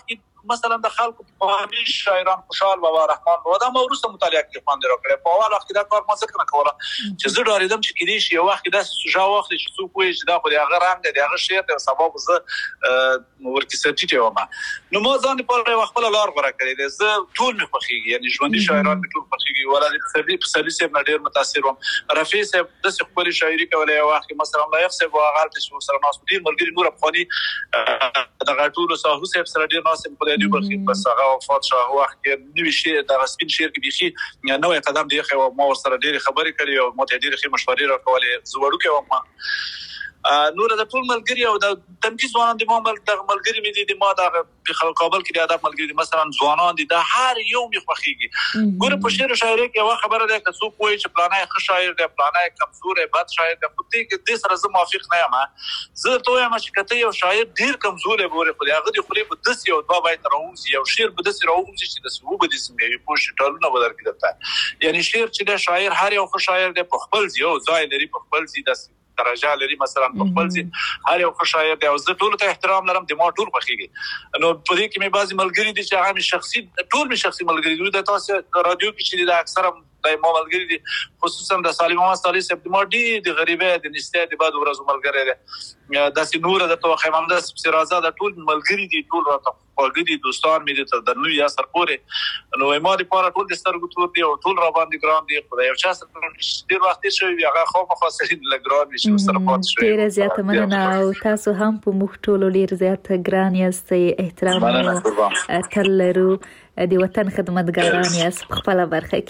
مثلا د خلکو په شاعران خوشحال بابا رحمان بابا دا مورسته مطالعه کې خوند راکړي په اول وخت دا کار ما ځکه نه کوله چې زه ډارېدم چې کېدای شي یو وخت دا سوژا وخت چې څوک وایي چې دا خو هغه رنګ دی هغه شعر دی سبب زه ورته سټیټ وم نو ما ځان په خپل لار غوړه کړې ده زه ټول مې خوښیږي یعنی ژوندۍ شاعران مې ټول خوښیږي ولادي په سړي سیب نډیر متاثر وم رفیع صاحب د څه خپل شاعري کولای یو وخت مثلا لایق صاحب هغه چې سره ناس دي ملګری نور افغاني د غټولو ساحو صاحب سره ډیر ناس په دې برخه بس هغه وفات شو هغه وخت کې نوې شي د سپین شعر کې بيخي نوې قدم دی خو ما سره ډیر خبرې کړې او ما ته ډیر مشورې راکولې زوړو کې وم نور د ټول ملګری او د تمجید ځوانان د معامل د ملګری مې دي ما د کابل کې د ادب ملګری مثلا ځوانان دي د هر یو مې خوخيږي ګوره په شعر شاعري کې یو خبره ده چې څوک وایي چې پلانای ښه شاعر دی پلانای کمزور دی بد شاعر دی خو دې سره زه موافق نه یم زه ته وایم چې کته یو شاعر ډیر کمزور دی ګوره خو هغه دی خو په دس یو دوا باید راوځي یو شعر په دس راوځي چې د سبب د څنګه په شټالونه بدل کېدل یعنی شعر چې د شاعر هر یو ښه شاعر دی په خپل یو ځای لري په خپل ځای د درجه لري مثلا په خپل ځای هر یو ښه شاعر دی او زه ټول ته احترام لرم د ما ټول خوښیږي نو په دې کې مې بعضی ملګری دي چې هغه شخصي ټول مې شخصي ملګری دي د تاسو رادیو کې چې د اکثره د ما ملګری دي خصوصا د سالم محمد صالح صاحب د ما د غریبه د نشته د بعد ورځو ملګری دي د سنور د توخه محمد سرازه د ټول ملګری دي ټول راته خوږدي دوستان مې ته د نوې اثر پورې نو ما د پاره ټول د سترګو تور دي او ټول را باندې ګرام دي خدای یو چا سره ډیر وخت شوی هغه خو مخاصرین لګرام دي چې سره پات شوی ډیر زیات مننه او تاسو هم په مخ ټولو ډیر زیات ګران یاستئ احترام تل لرو د وطن خدمتګاران یاست په خپل برخه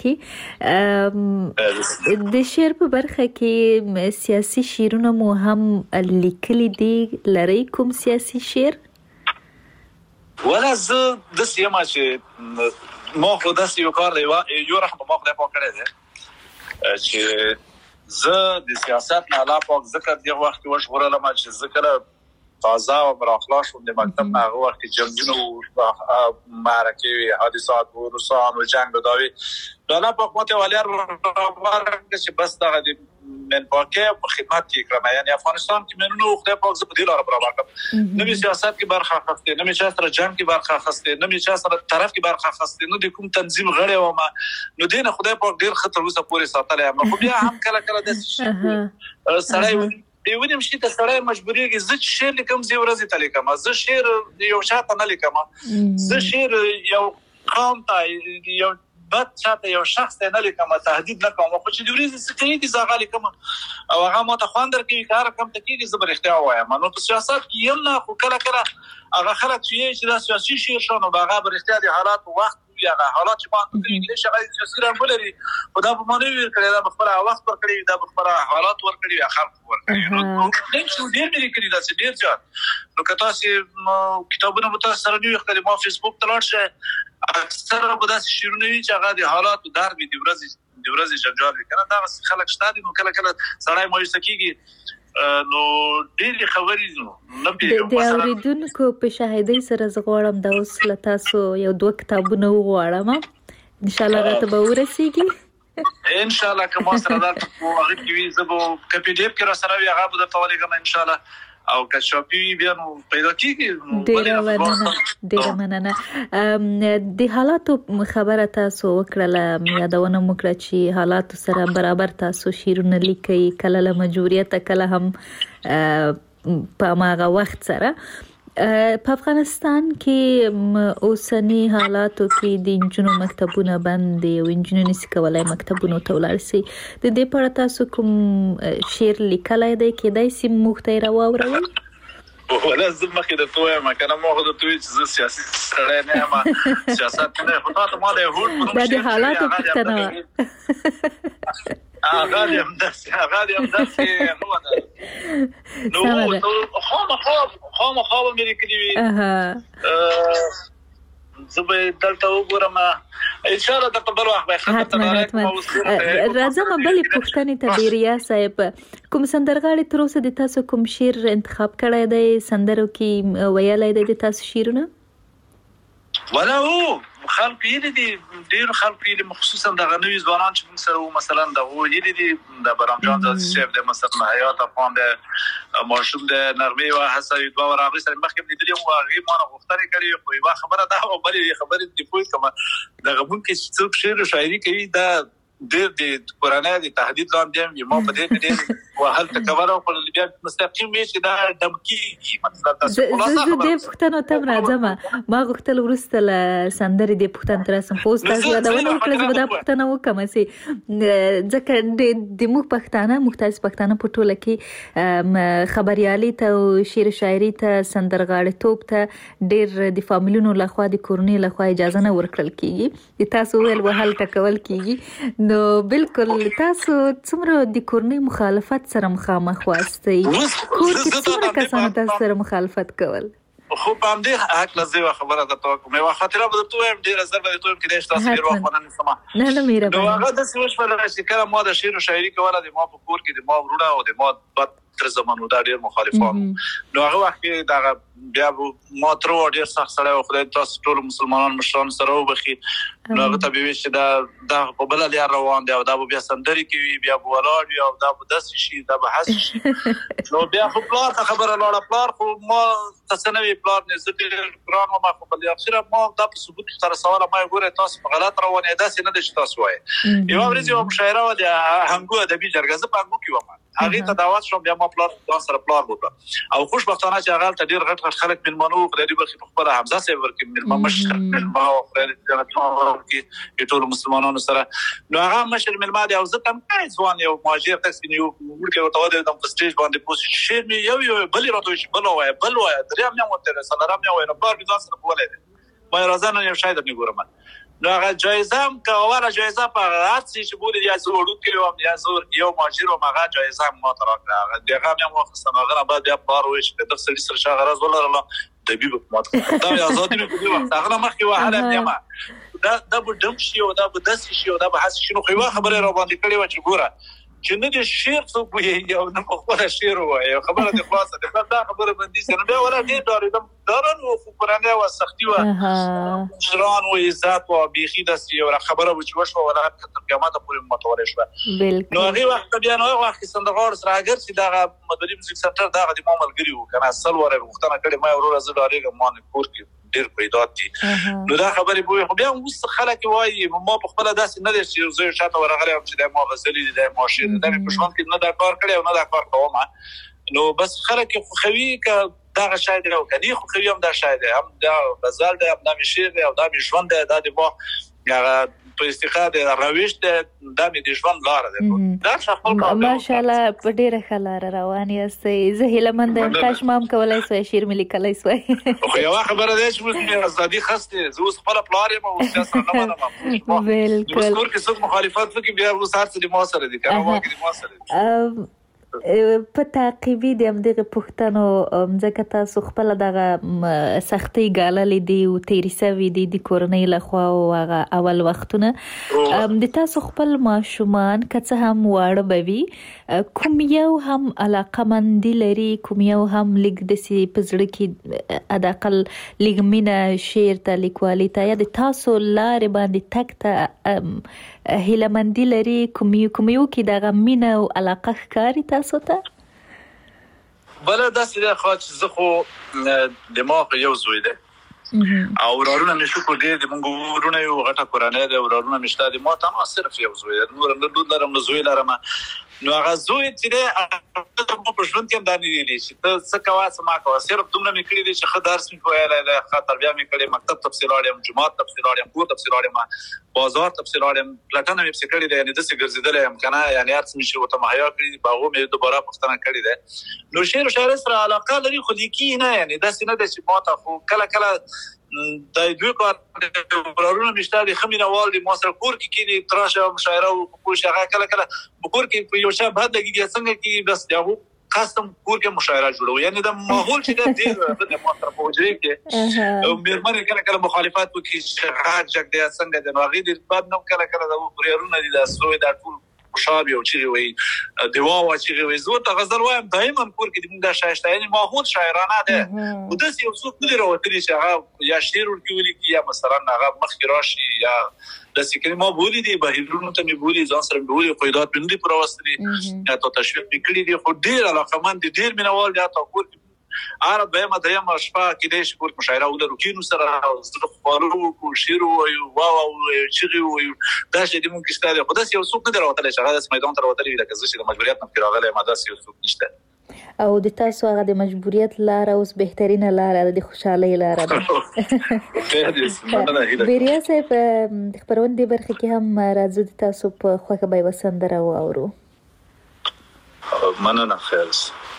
کې د شعر په برخه کې سیاسي شعرونه مو هم لیکلي دي لري کوم سیاسي شعر ولا زه د سیمه چې ما خو د یو کار یو رحمه ما خدای پاک کړی دی چې زه د سیاست نه علاوه پاک ذکر دی وخت وشغورلم چې ذکر تازه او براخلاص د مکتب هغه وخت جنگونو معرکې حادثات او روسان او جنگ داوی دا په کومه ولر ورکه چې بس دغه د من پاکه په خدمت کې کړم یعنی افغانستان کې منو خدای پاک زه په دې لار برابر کړم نو سیاست کې برخه اخیسته نو چې سره جنگ کې برخه اخیسته نو چې سره طرف کې برخه اخیسته نو د کوم تنظیم غړی و ما نو دینه خدای پاک ډیر خطر وسه پورې ساتلې ما خو بیا هم کله کله د سړی دیونیم شي ته سړی مجبورېږي زه شعر لیکم زه ورځې ته لیکم زه شعر یو شاته نه لیکم زه شعر یو قوم ته یو بد چاته یو شخص ته نه لیکم تهدید نه کوم خو چې د ورځې څه کوي دي زغه لیکم او هغه ما ته خواندر کوي کار کم ته کېږي زه برختیا وایم نو په سیاست کې یم نه خو کله کله هغه خلک چې د سیاسي شعر شونه هغه برختیا د حالات وخت یا حالات چې باندې کوي چې سیاسي رنګولري خدا په معنی ور کړی دا خبره وخت ور کړی دا خبره حالات ور کړی یا خلق ور کړی نو څه ډیر مې کړی دا چې ډیر ځات نو کته چې کتابونه متاسره سره نیو خپل ما فیسبوک ته لاړ شه اکثر به دا شیرونه وی چې هغه د حالات در به د ورځې جنجال وکړه دا خلک شته نو کله کله سړی مایوسه کیږي نو ډېری خبرې نو د اوریدونکو په شاهدۍ سره زغړم دا اوس له تاسو یو دوه کتابونه وغواړم ان شاء الله راته به ورسیږي ان شاء الله کوم سره دا هغه کې زبو کپی ډیپ کې را سره وي هغه به تاسو لګم ان شاء الله او که شاپی بیا نو پیدا کیږي ډیر مننه د حالاتو خبره تاسو وکړه یادونه مو کړه چې حالات سره برابر تاسو شیرونه لیکي کله له مجبوریت کله هم په ماغه وخت سره په افغانستان کې اوسنی حالاتو کې د انجونو مکتبونه بند دي او انجونو نشي کولای مکتبونو ته ولاړ شي د دې په اړه تاسو کوم شعر لیکلای دی کېدای شي مختیر واوروي ولا زمخه د توه ما کنه مو د توې چې سیاسي سره نه ما سیاست نه خو ته ما له هوټ د حالاتو پښتنه هغه هم داسې نو ده نو خامخا مې لیکلي وي زه دلته وګورم ان شاء الله د بل وخت به خبرته راځم بلې پوښتنې ته ډیریا صاحب کوم سندرغاړي تر اوسه د تاسو کوم شعر انتخاب کړی دی سندرو کې ویلای دی د تاسو شعرونه ولا هو خلق یې دي ډیر خلق یې مخصوصا د غنوي ځوانان چې موږ سره مثلا د یې دي د برام جان د شیف د مثلا حیات افغان د ماشوم د نرمي او حسابي دوه راغلي سره مخکې د دې مو هغه ما غوښتنه کړې خو یو خبره ده او بلې خبره دی پوي کوم د غمون کې څوک شعر او شاعري کوي دا د قرآن د تهدید لاندې ما په دې وهل تکبر او بیا مستقیم چې دا دمکی مطلب تاسو خلاصه د پښتنو تم راځم ما غوښتل ورسته ل سندري د پښتن تر سم پوسټ تاسو دا ونه کړم دا پښتنو وکم سي ځکه د مو پښتانه مختلف پښتانه په ټوله کې خبريالي ته شعر شاعري ته سندرغاړي توپ ته ډېر د فامیلونو لخوا د کورنۍ لخوا اجازه نه ورکړل کیږي تاسو ول وهل ټکول کیږي نو بالکل تاسو څومره د کورنۍ مخالفت سره مخامخ واستئ کور کې څومره کسانو تاسو سره مخالفت کول خو په دې حق لزه خبره ده ته مې خاطره به ته هم ډیر زر به ته هم کې تاسو ډیر وخت نه سما نه میره نو هغه د سوچ په لاره چې کله ما د شعر او شاعري کوله د ما په کور کې د ما ورونه او د ما تر زمانو دا ډیر مخالفان نو هغه وخت کې دا بیا ما تر ډیر سخت سره خدای تاسو ټول مسلمانان مشران سره وبخي نو هغه ته به چې دا په بل لار روان دی او دا بیا سندري کوي بیا ولاړ دی او دا داس شي دا به حس شي نو بیا خو پلار خبره لاړه پلار خو ما تاسنوي پلار نه زه قرآن ما خو بل اخر ما دا په ثبوت سره سوال ما ګوره تاسو په غلط روانه داس نه د تاسو وای یو ورځ یو مشاعره و د هنګو ادبي جرګه زه په هنګو کې وم هغه ته دعوت شوم بیا ما پلار سره پلار وکړ او خوشبختانه چې هغه ته ډیر غټ خلک من منو خدای دې برخي په خپل حمزه سي ورکې من مشر ما او خدای دې کې ټول مسلمانانو سره نو هغه مشر من ما دی او زه تم ځوان یو ماجر تاسو نیو ورکه ورته د سټیج باندې پوسټ شیر می یو بل راته شي بل وای دریا مې وته سره رام یو نه بار دې سره بولای ما راځنه یو شاید نه ګورم نو هغه جایزه هم کوله جایزه په غلط شي چې بوله یا زوړو کړو یا زور یو ماجر او هغه جایزه ما تر هغه دغه مې مخصصه هغه بعد بیا پار وې چې د سړي سره شغه غرض ولرله د بیب په ماته دا آزادي په دې وخت هغه مخکې وهله دیمه دا به دم شي او دا به داس شي او دا به حس شي نو خو خبره را باندې کړې و چې ګوره چې نه د شعر څوک وي او نه خپل شعر وایي خبره د خلاصه ده دا خبره باندې سره بیا ولا دې دارم دارن او قرانه او سختي و شران او عزت او بيخي د یو خبره و چې وشو ولا تر قیامت پورې متوره شو نو هغه وخت بیا نو وخت سندغار سره اگر چې دا مدري موزیک سنټر دا د مامل ګریو کنه اصل وره وختنه کړي ما ورور زړه لري ما نه کور کې ډیر پیدات دي نو دا خبرې بوي خو بیا اوس خلک وایي ما په خپل داسې نه دي چې زه شاته ورغلی چې د ما غزلې د ما شعر د په ژوند کې نه دا کار کړی او نه دا کار کوم نو بس خلک خوخوي ک دا شاید او کدي خوخوي هم دا شاید هم دا غزل د هم د شعر او د ژوند د ما په استفاده رويش د د ژوند لار ده دا خپل ماشاءالله په ډیره خلار روان یاستئ زه هیلمند کاش مام کولای سوای شعر ملي کولای سوای خو یو خبره ده چې موږ ازادي خسته زه اوس خپل پلار یم او سیاست نه منم بالکل نو کې څوک مخالفت وکړي بیا اوس هر څه د ما سره دي کنه ما کې د ما سره په تعقیبي د همدغه پښتنو ځکه تاسو خپل دغه سختي ګاللې دي او تیری سوي دي د کورنۍ لخوا او هغه اول وختونه د تاسو خپل ماشومان کڅه هم واړه بوي کوم یو هم علاقمندي لري کوم یو هم لګ د سي پزړه کې اداقل لګمینه شعر ته لیکوالي ته یا د تاسو لارې باندې تک ته هیلمندي لري کوم یو کې دغه مینه او علاقه ښکاري تاسو ته بل داسې خاص زه خو دماغ یو زوی ده او ورارونه مې شو کو دې د مونږ ورونه یو غټه قرانه ده ورارونه مشته دي ما ته صرف یو زوی ده نور نه دود لرم زوی لرم نو هغه زوی چې ده په ژوند کې باندې دي چې ته څه کوه ما کوه صرف دومره مې کړی دي چې خه درس مې کوی له خاطر بیا مې کړی مکتب تفصیل اړم جماعت تفصیل اړم کور تفصیل اړم بازار تفصیل اړم پلاتنه مې کړی دي یعنی د څه ګرځیدل یم کنه یعنی هر څه مې شو ته مهیا کړی باغو مې دوباره پښتنه کړی ده نو شعر شاعر سره علاقه لري خو لیکي نه یعنی دا څه نه ده چې ما ته خو کله دا دوی کار ورارونه مشته دي خمینه وال دي مصر کور کې دي تراشه مشاعره او کوم شغه کله کور کې یو شی بد لګي څنګه کې بس یو خاصم کور کې مشاعره جوړو یعنی د ماحول چې د مصر په وجه کې او مېرمنې کله مخالفت وکړي شغه جګ دي څنګه د نوغي دي بعد نو کله د ورارونه دي د سوې د ټول خوشحال او چې وي دیوا او چې وي زه ته غزل وایم دایماً کور کې د موږ شایسته یعنی ماحول شاعرانه ده او د یو څوک نه راوتلی چې هغه یا شعر ورکوي یا مثلا هغه مخکې راشي یا د سکه ما بولی دی بهیرونو ته می بولی ځان سره بولی قیدات بندي پر واسطه یا ته تشویق وکړي دي خو ډیر علاقمند ډیر مینوال دي تاسو کور عرب به مدایم شپه کې د شکر مشاعره ولرو کینو سره زړه خبرو کو شعر او واو چغي او دا چې د مونږ کیسه ده خو داس یو څوک نه راوتلی چې هغه د میدان تر وتلی لکه چې د مجبوریت نه راغلی ما داس یو څوک نشته او د تاسو هغه د مجبوریت لار اوس بهترینه لار د خوشحالي لار ده بیریا صاحب خبرونه برخه کې هم راځو د تاسو په خوګه به وسندره او اورو مننه خیر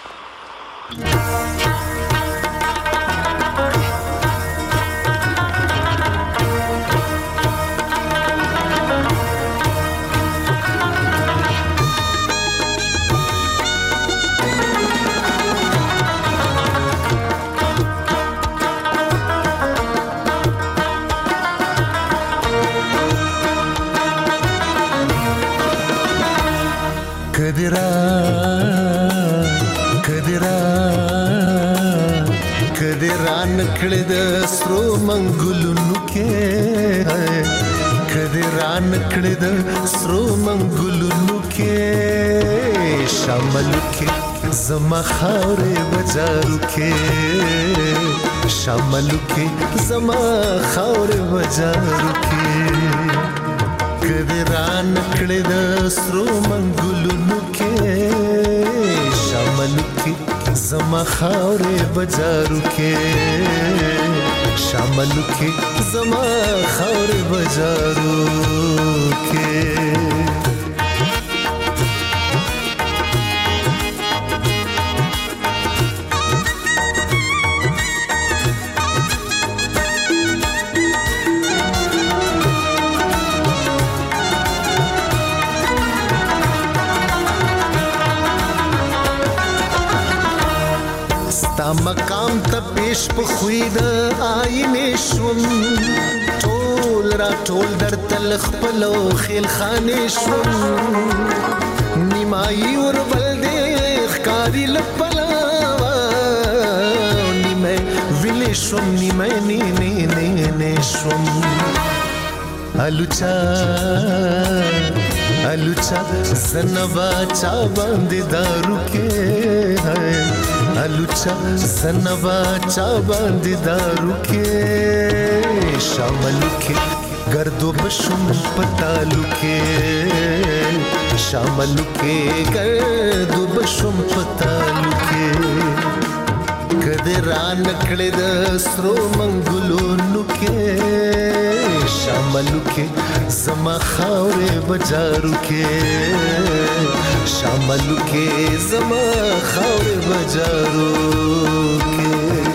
کدران کړه د سترو منګلونو کې کدران کړه د سترو منګلونو کې شامل کې زما خاورې بازارو کې شامل کې زما خاورې بازارو کې کدران کړه د سترو منګلونو کې شامل کې زما خاورې بازارو کې شامل کې زما خاورې بازارو کې مقام ته پیش په خوید آینه شوم ټول را ټول در تل خپل خیل خانه شوم نیمای ور بل دې ښکاری لپلا نیمه ویل شوم نیمه نه شوم الوچا سنوا چا باندې دارو کې الوچا سنوا چا باندې دارو کې شامل کې گردو بشم پتالو کې شامل کې گردو بشم پتالو کې کدران کړه د سترو منګلونو کې شامل کې زما خاورې بازارو کې شامل کې زما خاورې بازارو کې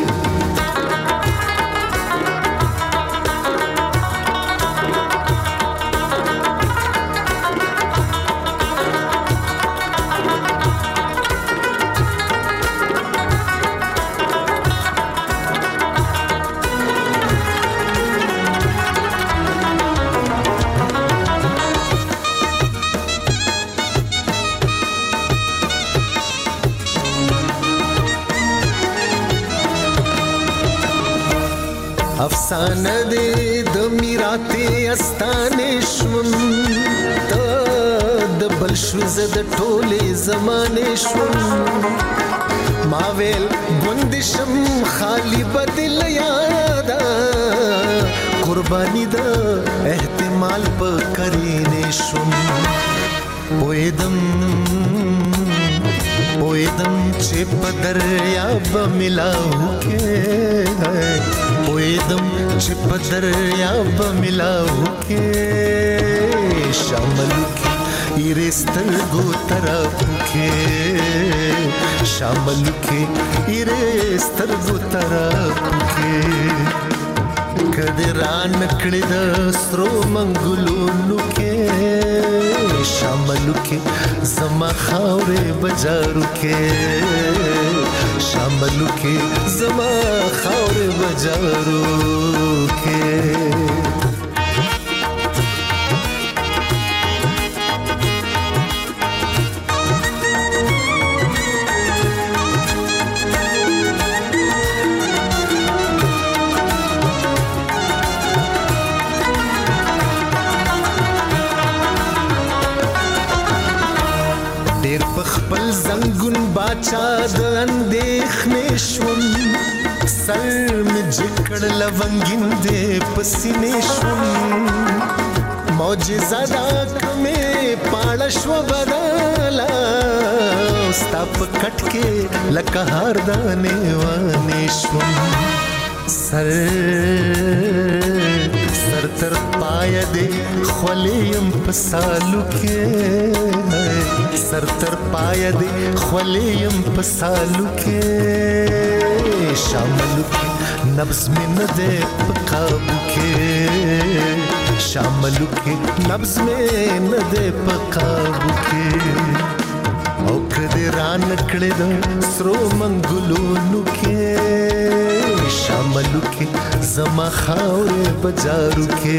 افسانه دې د میراته استانه شوم ته د بل شو زد ټوله زمانه شوم ما ویل ګوندشم خالی بدل یادا قربانی دا احتمال په کرینه شوم وېدم چې په دریاب ملاو کې وېدم چې په دریاب ملاو کې شامل کې ایرستل گو طرف کې شامل کې ایرستل گو طرف کې کدران کړه د سترو منګلونو کې شامل کې زما خاورې بازارو کې شامل کې زما خاورې بازارو کې باچا د اندېښنې شوم سر مې جکړ لونګین دې پسینې شوم معجزه دا کمې پاړه شوه بدله ستا په کټ کې لکه هار دانې وانې شوم سر تر پایه دې خولې یم په سالو کې سر تر پایه دې خولې یم په سالو کې شاملو کې نبض مې نه دی په قابو کې شاملو کې نبض مې نه دی په قابو کې او کدی ران کړه د سرو منګلونو کې شاملو کې زما خاورې بجارو کې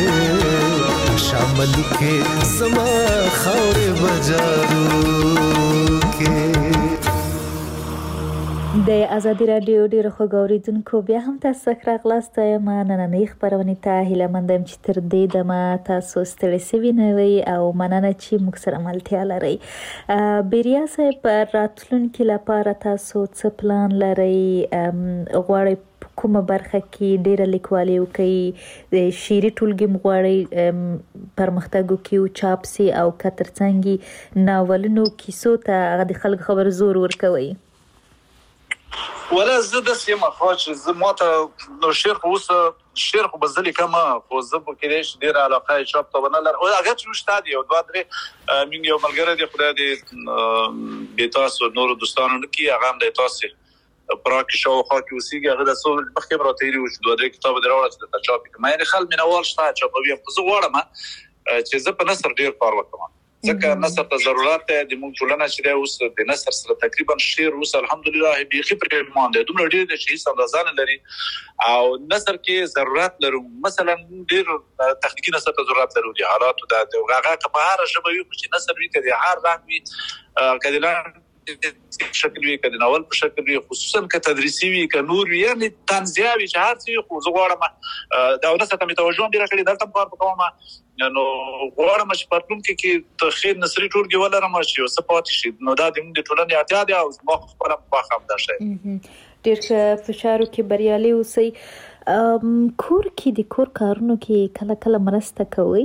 شاملو کې زما خاورې بجارو کې د ازادي رادیو ډیرو خوګوریدونکو بیا هم تاسو سره خلاص یم نننۍ خبرونه ته هیله مندم چې تر دې دمه تاسو ستړي سوي نه وي او مننه چې موږ سره ملتیا لري بیریا صاحب راتلونکي لپاره تاسو څه پلان لري غواړئ کومه برخه کې ډیره لیکوالي وکړي د شعري ټولګي مغواړي پرمختګ وکړي او چاپ سي او کترڅنګي ناولونو کیسو ته هغه د خلک خبر زور ورکوي ولا زه د سیمه خاص زه ماته نو شعر خو بزلی کما خو زه په کې ډیر علاقه چاپ ته ونه لر او هغه چې شته یو دوه درې من یو ملګری دی خدای دې به تاسو نور دوستانو کې هغه هم د تاسو پراک شو خو کې وسیږي هغه د سول مخکې راته ویل چې دوه درې کتاب دراوړل چې د چاپ کې مې خل مینوال شته چاپوي په زه غواړم چې زه په نثر ډیر کار وکړم ځکه نثر ته ضرورت دی د موږ ټولنه چې اوس د نثر سره تقریبا شعر اوس الحمدلله بيخي پر ایمان دی دومره ډیر د شي سمزان لري او نثر کې ضرورت لرو مثلا ډیر تخنیکی نثر ته ضرورت لرو دي حالات د هغه په هر شبه یو چې نثر وی کړي هر رنګ وی کله شکل وی کړي ناول په شکل وی خصوصا ک تدریسي وی ک نور وی یعنی تنزیاوی چې هر څه خو زغړم دا نثر ته متوجه دي راکړي دلته کار وکوم نو غواړم چې پاتونکو کې تخیر نثري ټولګي ولرم چې سپورت شي نو دا د ټولنې اړتیا ده او ما خپل په خام ده شي ډیر فشارو کې بریالي اوسئ کور کې د کور کارونو کې کله کله مرسته کوي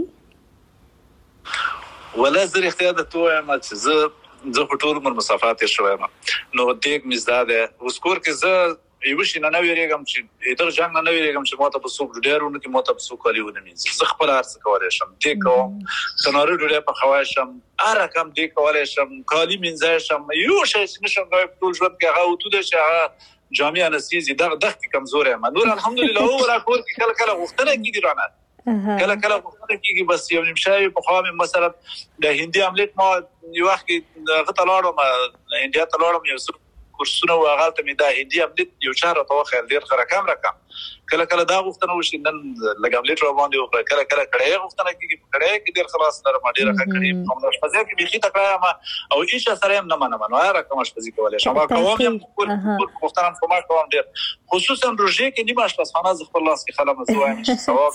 ولا زه اختیار د توه ما چې زه په ټول عمر مسافات شوم نو دیګ مزداده اوس کور کې زه یوشي نه ویریږم چې در جنگ نه ویریږم چې ماته په سوق ډیرونه کې ماته په سوق کلیونه مینځ زه خپل ارڅ کولای شم دې کوم تنور ډیره په خواشم اره کم دې کولای شم کالی مینځای شم یو شی چې نشم غوښتل ټول ژوند کې هغه وته د جامعه نسیزي دغه کمزورې ما نور الحمدلله او را کور کې کله کله وختنه کیږي رانه کله وختنه کیږي بس یو نمشای په خامه مثلا د هندي عملیات ما یو وخت غتلاړم انډیا تلاړم یو کورسونه واغالته مې دا هندي عملیات یو چاره توخه ډیر رقم کله دا غوښتنه وشي نن لګم لیټر باندې او کله کړه غوښتنه کیږي کړه کې ډیر خلاص سره ما ډیر کړی کوم شپږ کې بيخي تکرایم او هیڅ سره هم نه منم نو هر کوم شپږ کولای شم کوم هم غوښتنه کوم ډیر خصوصا روزي کې نیمه اشخاص خپل لاس کې خلم زوایم چې ثواب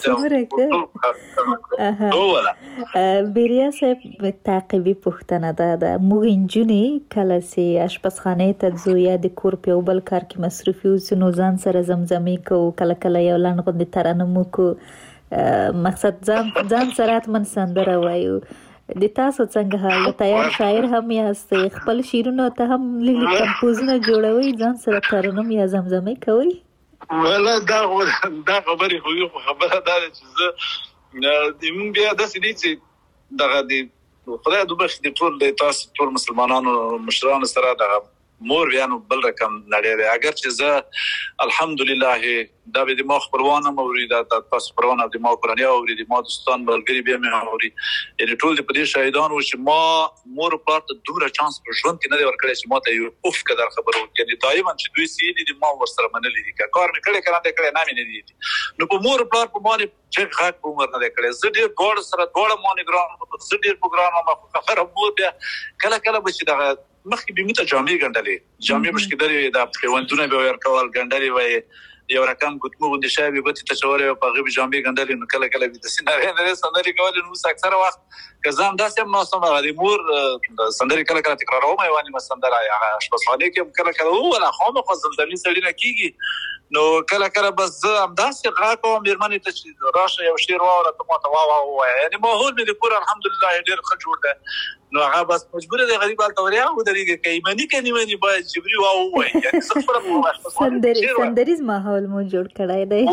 دی ولا بیریا صاحب تعقیبی پوښتنه ده موږ انجونی کله سي اشپزخانه ته زو یا د کور په بل کار کې مصروف یو نو ځان سره زمزمي کو کله یو لاند غوندې ترانه کو مقصد ځان سره من سندره وایو د تاسو څنګه حال تیار شاعر هم یاست خپل شعرونه ته هم لیکل کمپوزونه جوړوي ځان سره ترانه یا زمزمي کوي ولا دا خبرې خو خبره ده چې زه د مونږ بیا د سړي چې دغه د خدای د بخښ د ټول مسلمانانو مشرانو سره دغه مور بیانو بل رقم نړۍ اگر چې زه الحمدلله دا به د ما خبرونه موري دا تاسو خبرونه د ما قرآني او د ما دوستان بلګری به مې اوري یعنی ټول د پدې شاهدان و چې ما مور پلار ته دوره چانس په ژوند کې نه دی ورکړی چې ما ته یو اوف قدر خبرو یعنی دایما چې دوی سي دي ما ورسره منلې دي کار مې کړی نه مې نه دي نو په مور پلار په باندې چې غاک عمر نه کړی زه ډېر ګور سره ډوړ مونږ زه ډېر پروګرام ما خبره مور بیا کله به چې دغه مخکې به مته جامع ګندلې جامع مشکې درې د پیوندونه به ورکول ګندلې وای یو رقم ګوتمو غوندې شوی وي ګوتې ته چولې وي په هغې به جامې ګنډلې نو کله کله به داسې نرۍ سندرې کولې نو اوس اکثره وخت که زه همداسې هم ناست وم هغه د مور سندرې کله کله تکراروم یوه نیمه سندره هغه اشپزخانې کې هم کله کله وویله خامخا زمزمي سړي نه کېږي نو کله کله بس زه همداسې غږ کوم مېرمنې ته چې راشه یو شعر واوره ته ماته ووایه یعنې ماحول مې د کور الحمدلله ډېر ښه جوړ دی نو هغه بس مجبوره دی غریب هلته وریا ودرېږي که ایمني که نیمني باید جبري ووایي یعنې زه خپله سندریز ماحول مو جوړ کړی دی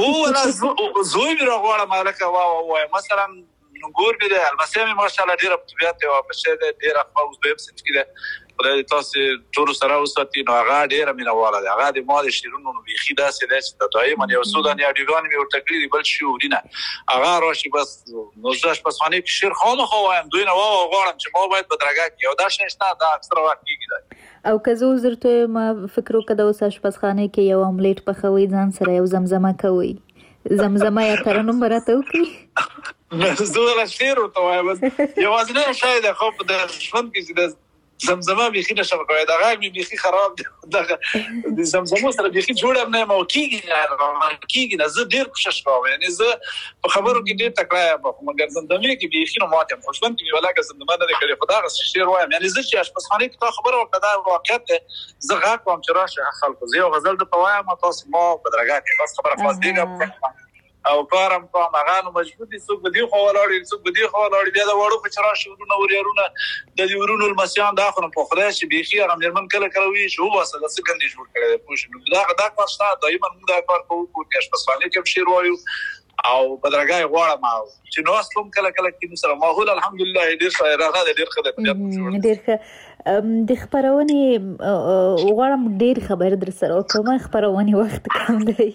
زوی مې راغواړم هلکه ووایه مثلا ګور مې دی المسی مې ماشاءالله ډېره په طبیعت دی واپسې دی ډېره ښه اوس دویم صنف کې دی خدای دې تاسې ټولو سره وساتي نو هغه ډېره مینهواله دی هغه د ما د شعرونو نو بیخي داسې دی چې دایما یو څو دانې اډیوګانې مې ورته کړي دي بل شعوري نه هغه راشي بس نو زه اشپزخانې کې شعر خامخا وایم دوی نه وغواړم چې ما باید بدرګه کړي او دا شی شته دا اکثره وخت کېږي دی او که زه عذر ته ما فکر وکړه د اوس اشپزخانې کې یو املیټ پخوئ ځان سره یو زمزمه کوئ زمزمه یا ترنم به راته وکړي زه ولا شعر ورته وایم بس یوازینی شی دی خو په ژوند کې چې زمزمه بیخي نشم کوی دا غږ مې بیخي خراب دی دغه د زمزمو سره بیخي جوړ هم نه یم او کېږي نه زه ډېر کوشش کوم یعنې زه په خبرو کې ډېر تکړه یم مګر زمزمې کې بیخي نو مات یم خو ژوند کې مې ولاکه زمزمه نه دی کړې خو دغسې شعر وایم یعنې زه چې اشپزخانې کې تا خبره وکړه دا واقعیت دی زه غږ کوم چې راشه خلکو زه یو غزل درته وایم او تاسو ما بدرګه کړئ بس خبره خلاص دیږم او کارم کوم هغه نو مجبور دي څوک به دې خوا ولاړ څوک به دې خوا ولاړ بیا د وړو خو چې راشي ورونه وریارونه د دې ورونو لمسیان دا خو نو په خدای چې بیخي هغه مېرمن کله کله وایي چې وباسه داسې ګندې جوړ کړی دی پوه شو دا کار شته دایما موږ دا کار کوو کور کې اشپزخانې کې هم شعر وایو او بدرګه یې غواړم او چې ناست وم کله کله کې سره ماحول الحمدلله ډېر ښه دی ډېر ښه دی ډېر ښه د خپرونې غواړم ډېر خبرې در سره وکړم خپرونې وخت کم دی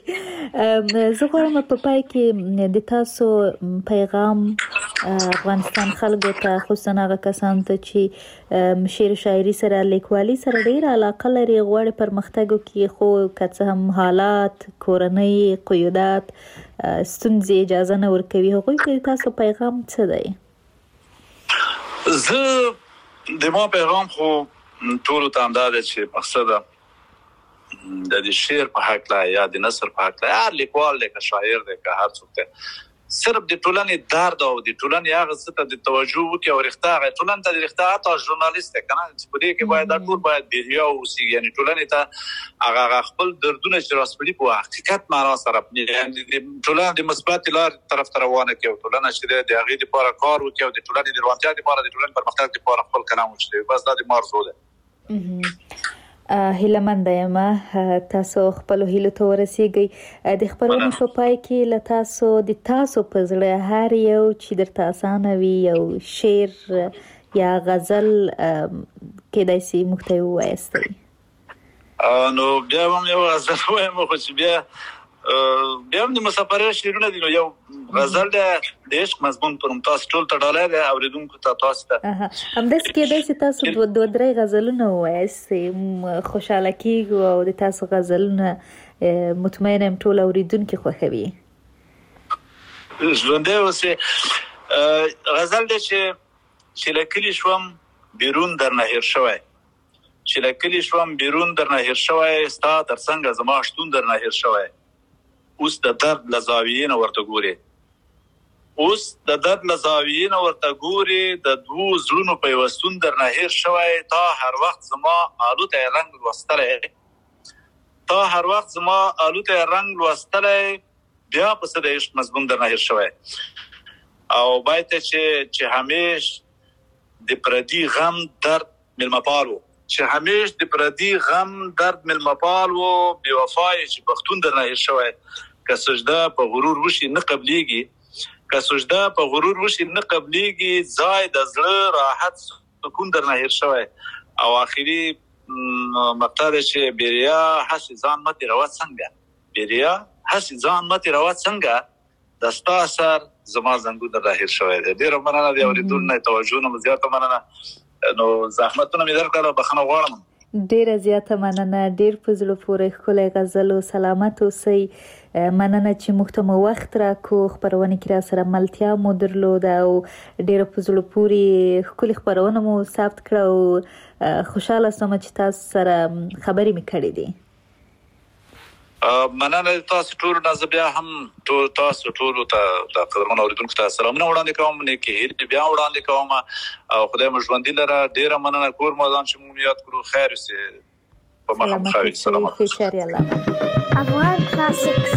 زه غواړم په پای کې د تاسو پیغام افغانستان خلکو ته خصوصا هغه کسانو ته چې شعر شاعري سره لیکوالي سره ډېره علاقه لري غواړي پرمختګ وکړي خو که څه هم حالات کورنۍ قیودات ستونزې اجازه نه ورکوي هغوی ته تاسو پیغام څه دی؟ زه د ما پیغام خو ټولو ته همدا دی چې مقصده د دې شعر په هکله یا د نثر په هکله هر لیکوال دی که شاعر دی که هر څوک دی صرف د ټولنې درد او د ټولنې هغه څه ته د توجه وکړي او رښتیا هغه ټولنې ته د رښتیا حتی ژورنالیست دی که نه چې په دې کې باید دا ټول باید بېریا واوسي یعنې ټولنې ته هغه خپل دردونه چې راسپړي په حقیقت معنا سره یعنې ټولنه د مثبتې لارې طرف ته روانه کړي او ټولنه چې دی د هغې دپاره کار وکړي او د ټولنې د روانتیا دپاره د ټولنې پرمختګ دپاره خپل کلام وچلوي بس دا د ما ارزو دی هیلهمنده یم تاسو خپلو هیلو ته ورسیږئ د خپرونې په پای کې له تاسو د تاسو په زړه هر یو چې درته اسانه وي یو شعر یا غزل کیدای شي موږ ته یې ووایاستئ نو بیا هم یو غزل وایم خو چې بیا هم د مسافرۍ شعرونه دي نو یو غزل دی د عشق مضمون پر تاسو ټول ته ډالۍ دی اورېدونکو ته تاسو ته همداسې کیدای شي تاسو دوه درې غزلونه ووایاستئ خوشحاله کیږو او د تاسو غزلونه مطمئنه یم ټول اورېدونکي خوښوي ژوندی اوسې غزل دی چې له کلي شوم بیرون درنه هېر شوی چې له کلي شوم بیرون درنه هېر شوی ستا تر څنګه زما شتون درنه هېر شوی اوس د درد له زاویې نه ورته ګورې اوس د درد له زاویې نه ورته ګورې د دوو زړونو پیوستون درنه هېر شوی تا هر وخت زما الوتی رنګ لوستلی تا هر وخت زما الوتی رنګ لوستلی بیا پسې د عشق مضمون درنه هېر شوی او باید ته چې همیش د پردي غم درد ملمپال و چې همیش د پردي غم درد ملمپال و بې وفای چې پښتون درنه هېر شوی که سجده په غرور وشي نه قبلیږي که سجده په غرور وشي نه قبلیږي ځای د زړه راحت سکون درنه هېر شوی او آخري مقطع دی چې بیریا هسې ځان مه تېروه څنګه بیریا هسې ځان مه تېروه څنګه د ستا اثر زما زنګون درنه هېر شوی دی ډېره مننه د اورېدلو نه توجه نه زیاته مننه نو زحمتونه مې درکړله بخښنه غواړم ډیره زیاته مننه ډیر په زړه پورې ښکلی غزل او سلامت اوسئ مننه چې موږ ته مو وخت راکړو خپرونې کې را سره ملتیا مو درلوده او ډیره په زړه پورې ښکلې خپرونه مو ثبت کړه او خوشحاله سوم چې تاسو سره خبرې مې کړې دي مننه تاسو ټول نه بیا هم تاسو ټول ته د قدرمن اوریدونکو ته سلامونه وړاندې کوم نه کې بیا وړاندې کوم او خدای مو ژوند لره ډیره مننه کور مودان چې مونږ یاد کړو خیر سي په مخه خیر سلامات خوشحالي الله افغان کلاسیکس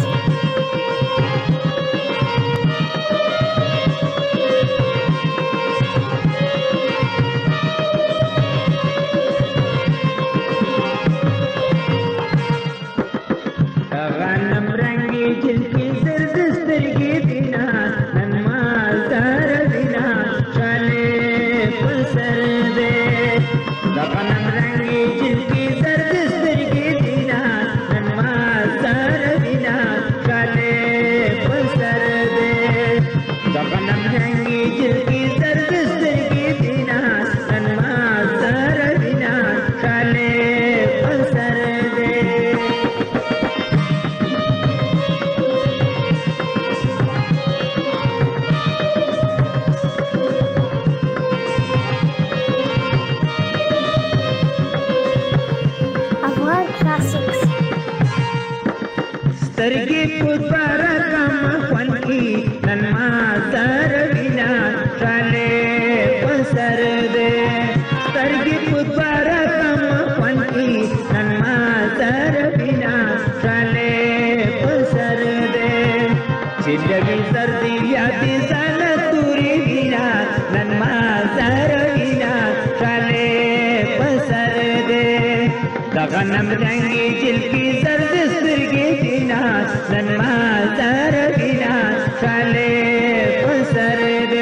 غنم رنگی جل کی زرد سترگی دینا نن مازار بینا چالے پسر دے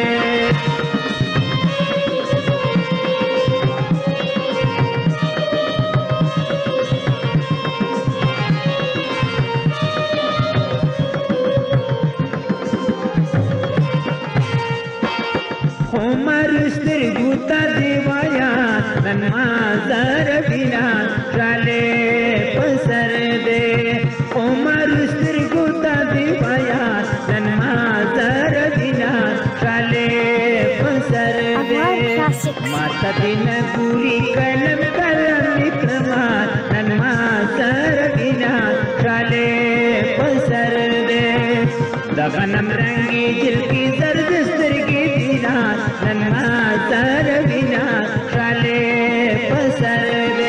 عمر سترگو تا دیوایا نن مازار بینا چالے پسر دے عمر سترگو تا دیوایا نن مازار بینا چالے پسر دے ماتا دین گوری کلم کلم اکرمان نن مازار بینا چالے پسر دے دا غنم رنگی جل کی زرد سترگی دینا نن مازار بینا چالے پسر دے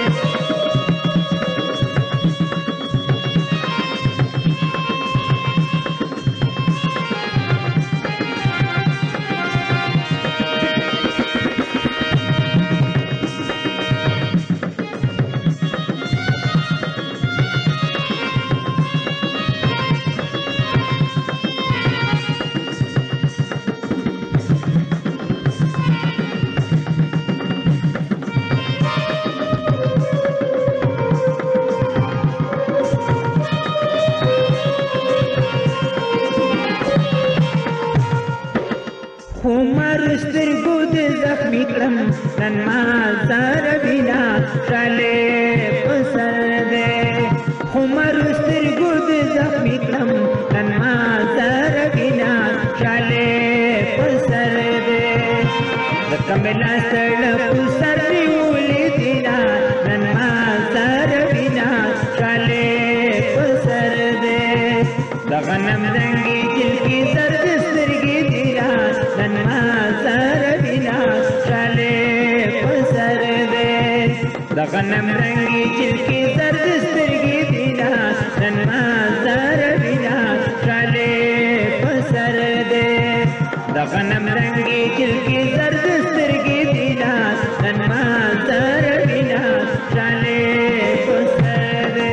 سترګو دې زخمي کړم نن مازار بینا چالے پسر دے عمر سترګو دې زخمي کړم نن مازار بینا چالے پسر دے کملا سړ پسر نیولې دینا نن مازار بینا چالے پسر دے دا غنم رنگي جل کی زرد سترګې دینا نن مازار بینا چالے پسر دے دا غنم رنگی جل کی زرد سترگی دینا نن مازار بینا چالے پسر دے دا غنم رنگی جل کی زرد سترگی دینا نن مازار بینا چالے پسر دے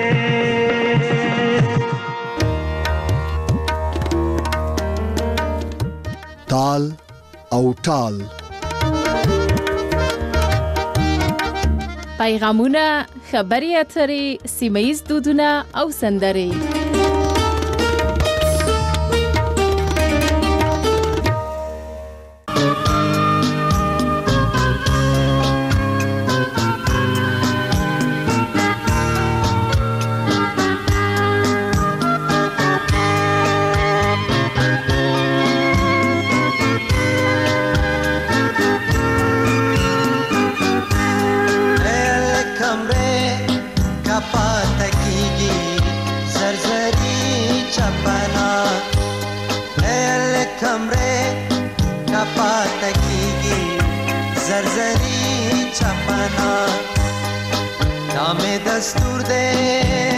تال او ټال پیغامونه خبري اترې سیمه‌یز دودونه او سندرې کمرې کپاته کیږي زرزری چپنا نامې دستور دې